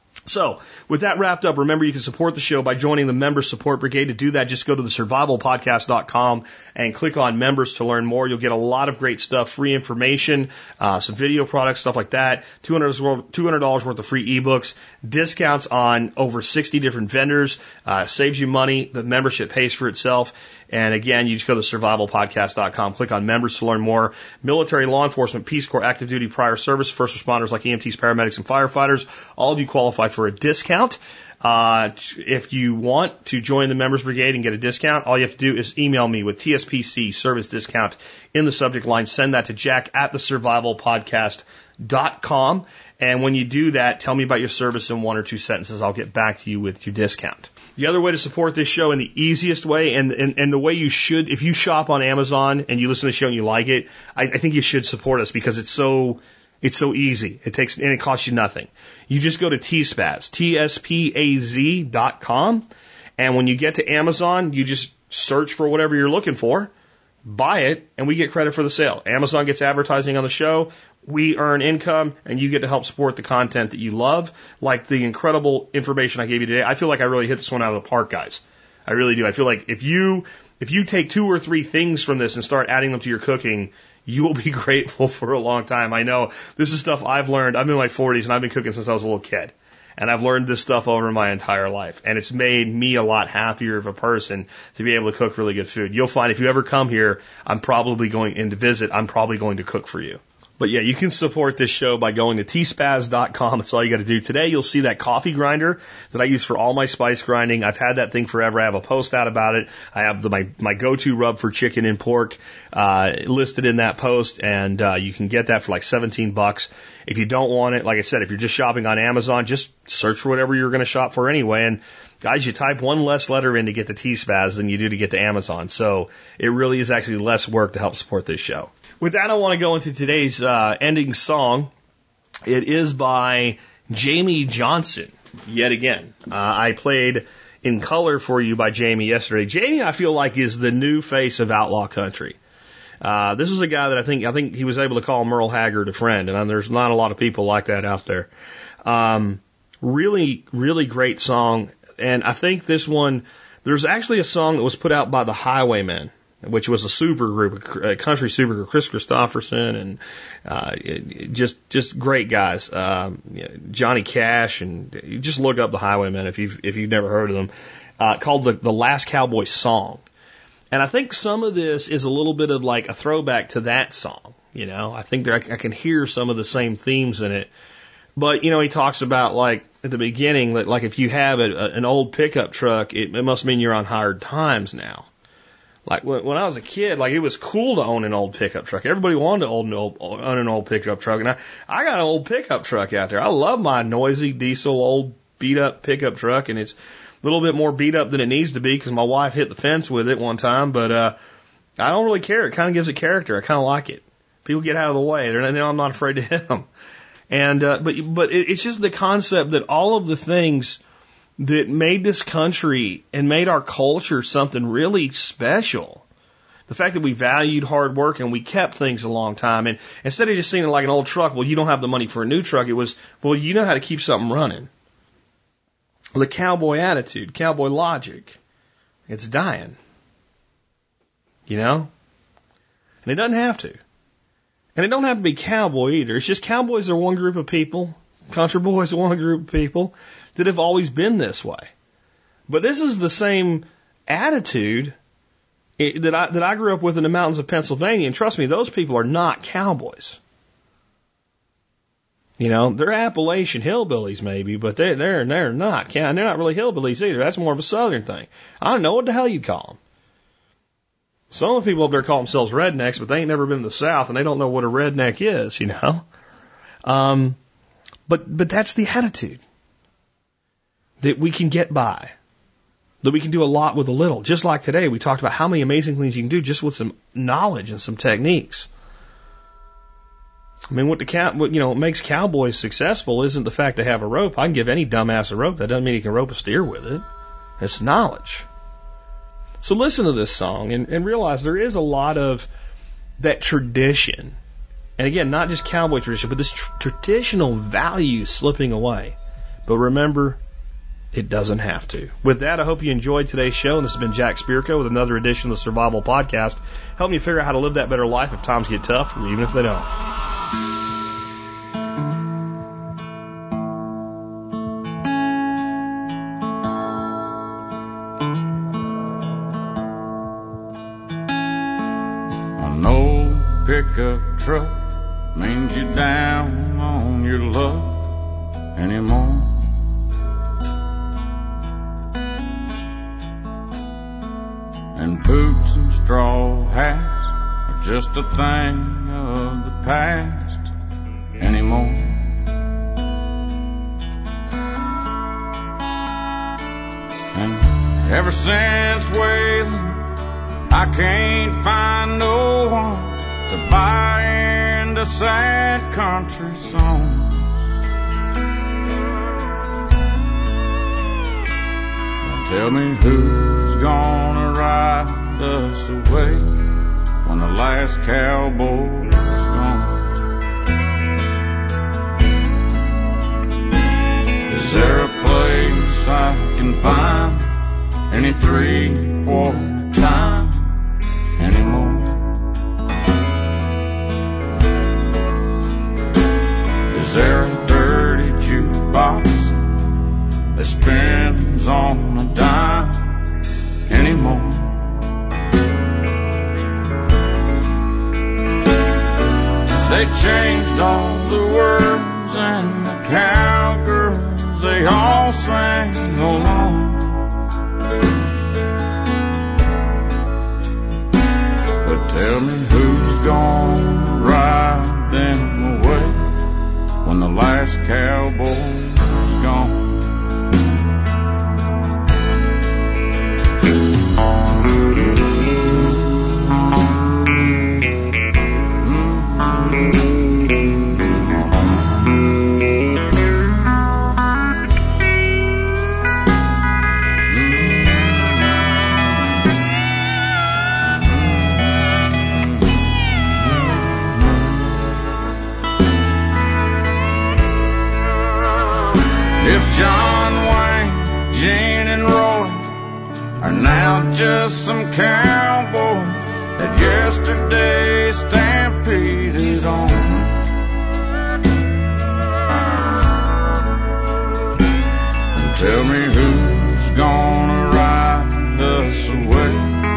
B: So, with that wrapped up, remember you can support the show by joining the Members Support Brigade. To do that, just go to the survival podcast dot com and click on Members to learn more. You'll get a lot of great stuff, free information, uh, some video products, stuff like that, two hundred dollars worth of free ebooks, discounts on over sixty different vendors, uh, saves you money. The membership pays for itself. And again, you just go to survival podcast dot com, click on Members to learn more. Military, law enforcement, Peace Corps, active duty, prior service, first responders like E M Ts, paramedics, and firefighters. All of you qualify for a discount. Uh, if you want to join the Members Brigade and get a discount, all you have to do is email me with T S P C service discount in the subject line. Send that to Jack at the survival podcast dot com. And when you do that, tell me about your service in one or two sentences. I'll get back to you with your discount. The other way to support this show in the easiest way, and, and, and the way you should, if you shop on Amazon and you listen to the show and you like it, I, I think you should support us because it's so, it's so easy. It takes, and it costs you nothing. You just go to T S P A Z, T S P A Z dot com. And when you get to Amazon, you just search for whatever you're looking for, buy it, and we get credit for the sale. Amazon gets advertising on the show. We earn income, and you get to help support the content that you love, like the incredible information I gave you today. I feel like I really hit this one out of the park, guys. I really do. I feel like if you if you take two or three things from this and start adding them to your cooking, you will be grateful for a long time. I know this is stuff I've learned. I'm in my forties and I've been cooking since I was a little kid. And I've learned this stuff over my entire life. And it's made me a lot happier of a person to be able to cook really good food. You'll find if you ever come here, I'm probably going in to visit, I'm probably going to cook for you. But yeah, you can support this show by going to T spaz dot com. That's all you got to do. Today, you'll see that coffee grinder that I use for all my spice grinding. I've had that thing forever. I have a post out about it. I have the, my, my go-to rub for chicken and pork uh, listed in that post, and uh, you can get that for like seventeen bucks. If you don't want it, like I said, if you're just shopping on Amazon, just search for whatever you're going to shop for anyway. And guys, you type one less letter in to get the T-Spaz than you do to get to Amazon. So it really is actually less work to help support this show. With that, I want to go into today's uh, ending song. It is by Jamie Johnson, yet again. Uh, I played In Color for you by Jamie yesterday. Jamie, I feel like, is the new face of outlaw country. Uh, this is a guy that I think I think he was able to call Merle Haggard a friend, and there's not a lot of people like that out there. Um, really, really great song, and I think this one, there's actually a song that was put out by the Highwaymen, which was a super group, a country super group, Chris Christopherson, and uh, just just great guys, um, you know, Johnny Cash, and you just look up the Highwaymen if you've if you've never heard of them, uh, called the the Last Cowboy Song. And I think some of this is a little bit of like a throwback to that song. You know, I think there, I can hear some of the same themes in it. But, you know, he talks about like at the beginning that like if you have a, a, an old pickup truck, it, it must mean you're on hard times now. Like when, when I was a kid, like it was cool to own an old pickup truck. Everybody wanted to own an old, own an old pickup truck. And I, I got an old pickup truck out there. I love my noisy diesel old beat up pickup truck, and it's a little bit more beat up than it needs to be because my wife hit the fence with it one time, but uh, I don't really care. It kind of gives it character. I kind of like it. People get out of the way. They're, you know, I'm not afraid to hit them. And uh, but but it, it's just the concept that all of the things that made this country and made our culture something really special. The fact that we valued hard work and we kept things a long time. And instead of just seeing it like an old truck, well, you don't have the money for a new truck. It was, well, you know how to keep something running. The cowboy attitude, cowboy logic, it's dying. You know? And it doesn't have to. And it don't have to be cowboy either. It's just cowboys are one group of people. Country boys are one group of people that have always been this way. But this is the same attitude that I, that I grew up with in the mountains of Pennsylvania. And trust me, those people are not cowboys. You know, they're Appalachian hillbillies maybe, but they're, they're, they're not. They're not really hillbillies either. That's more of a southern thing. I don't know what the hell you call them. Some of the people up there call themselves rednecks, but they ain't never been to the South, and they don't know what a redneck is, you know. Um, but but that's the attitude. That we can get by. That we can do a lot with a little. Just like today, we talked about how many amazing things you can do just with some knowledge and some techniques. I mean, what the cow, what you know, what makes cowboys successful isn't the fact they have a rope. I can give any dumbass a rope. That doesn't mean he can rope a steer with it. It's knowledge. So listen to this song and, and realize there is a lot of that tradition. And again, not just cowboy tradition, but this tr- traditional value slipping away. But remember, it doesn't have to. With that, I hope you enjoyed today's show. And this has been Jack Spirko with another edition of the Survival Podcast. Helping you figure out how to live that better life if times get tough, or even if they don't.
C: Pickup truck means you're down on your luck anymore. And boots and straw hats are just a thing of the past anymore. And ever since Wayland, I can't find no one to buy into sad country songs. Now tell me who's gonna ride us away when the last cowboy's gone. Is there a place I can find any three-quarter time anymore. Is there a dirty jukebox that spins on a dime anymore? They changed all the words and the cowgirls, they all sang along. But tell me who's gonna ride them away when the last cowboy's gone. If John Wayne, Gene, and Roy are now just some cowboys that yesterday stampeded on, then tell me who's gonna ride us away?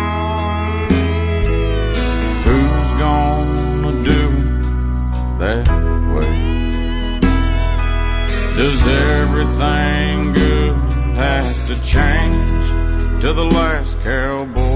C: Who's gonna do it that way? Does everything good have to change to the last cowboy?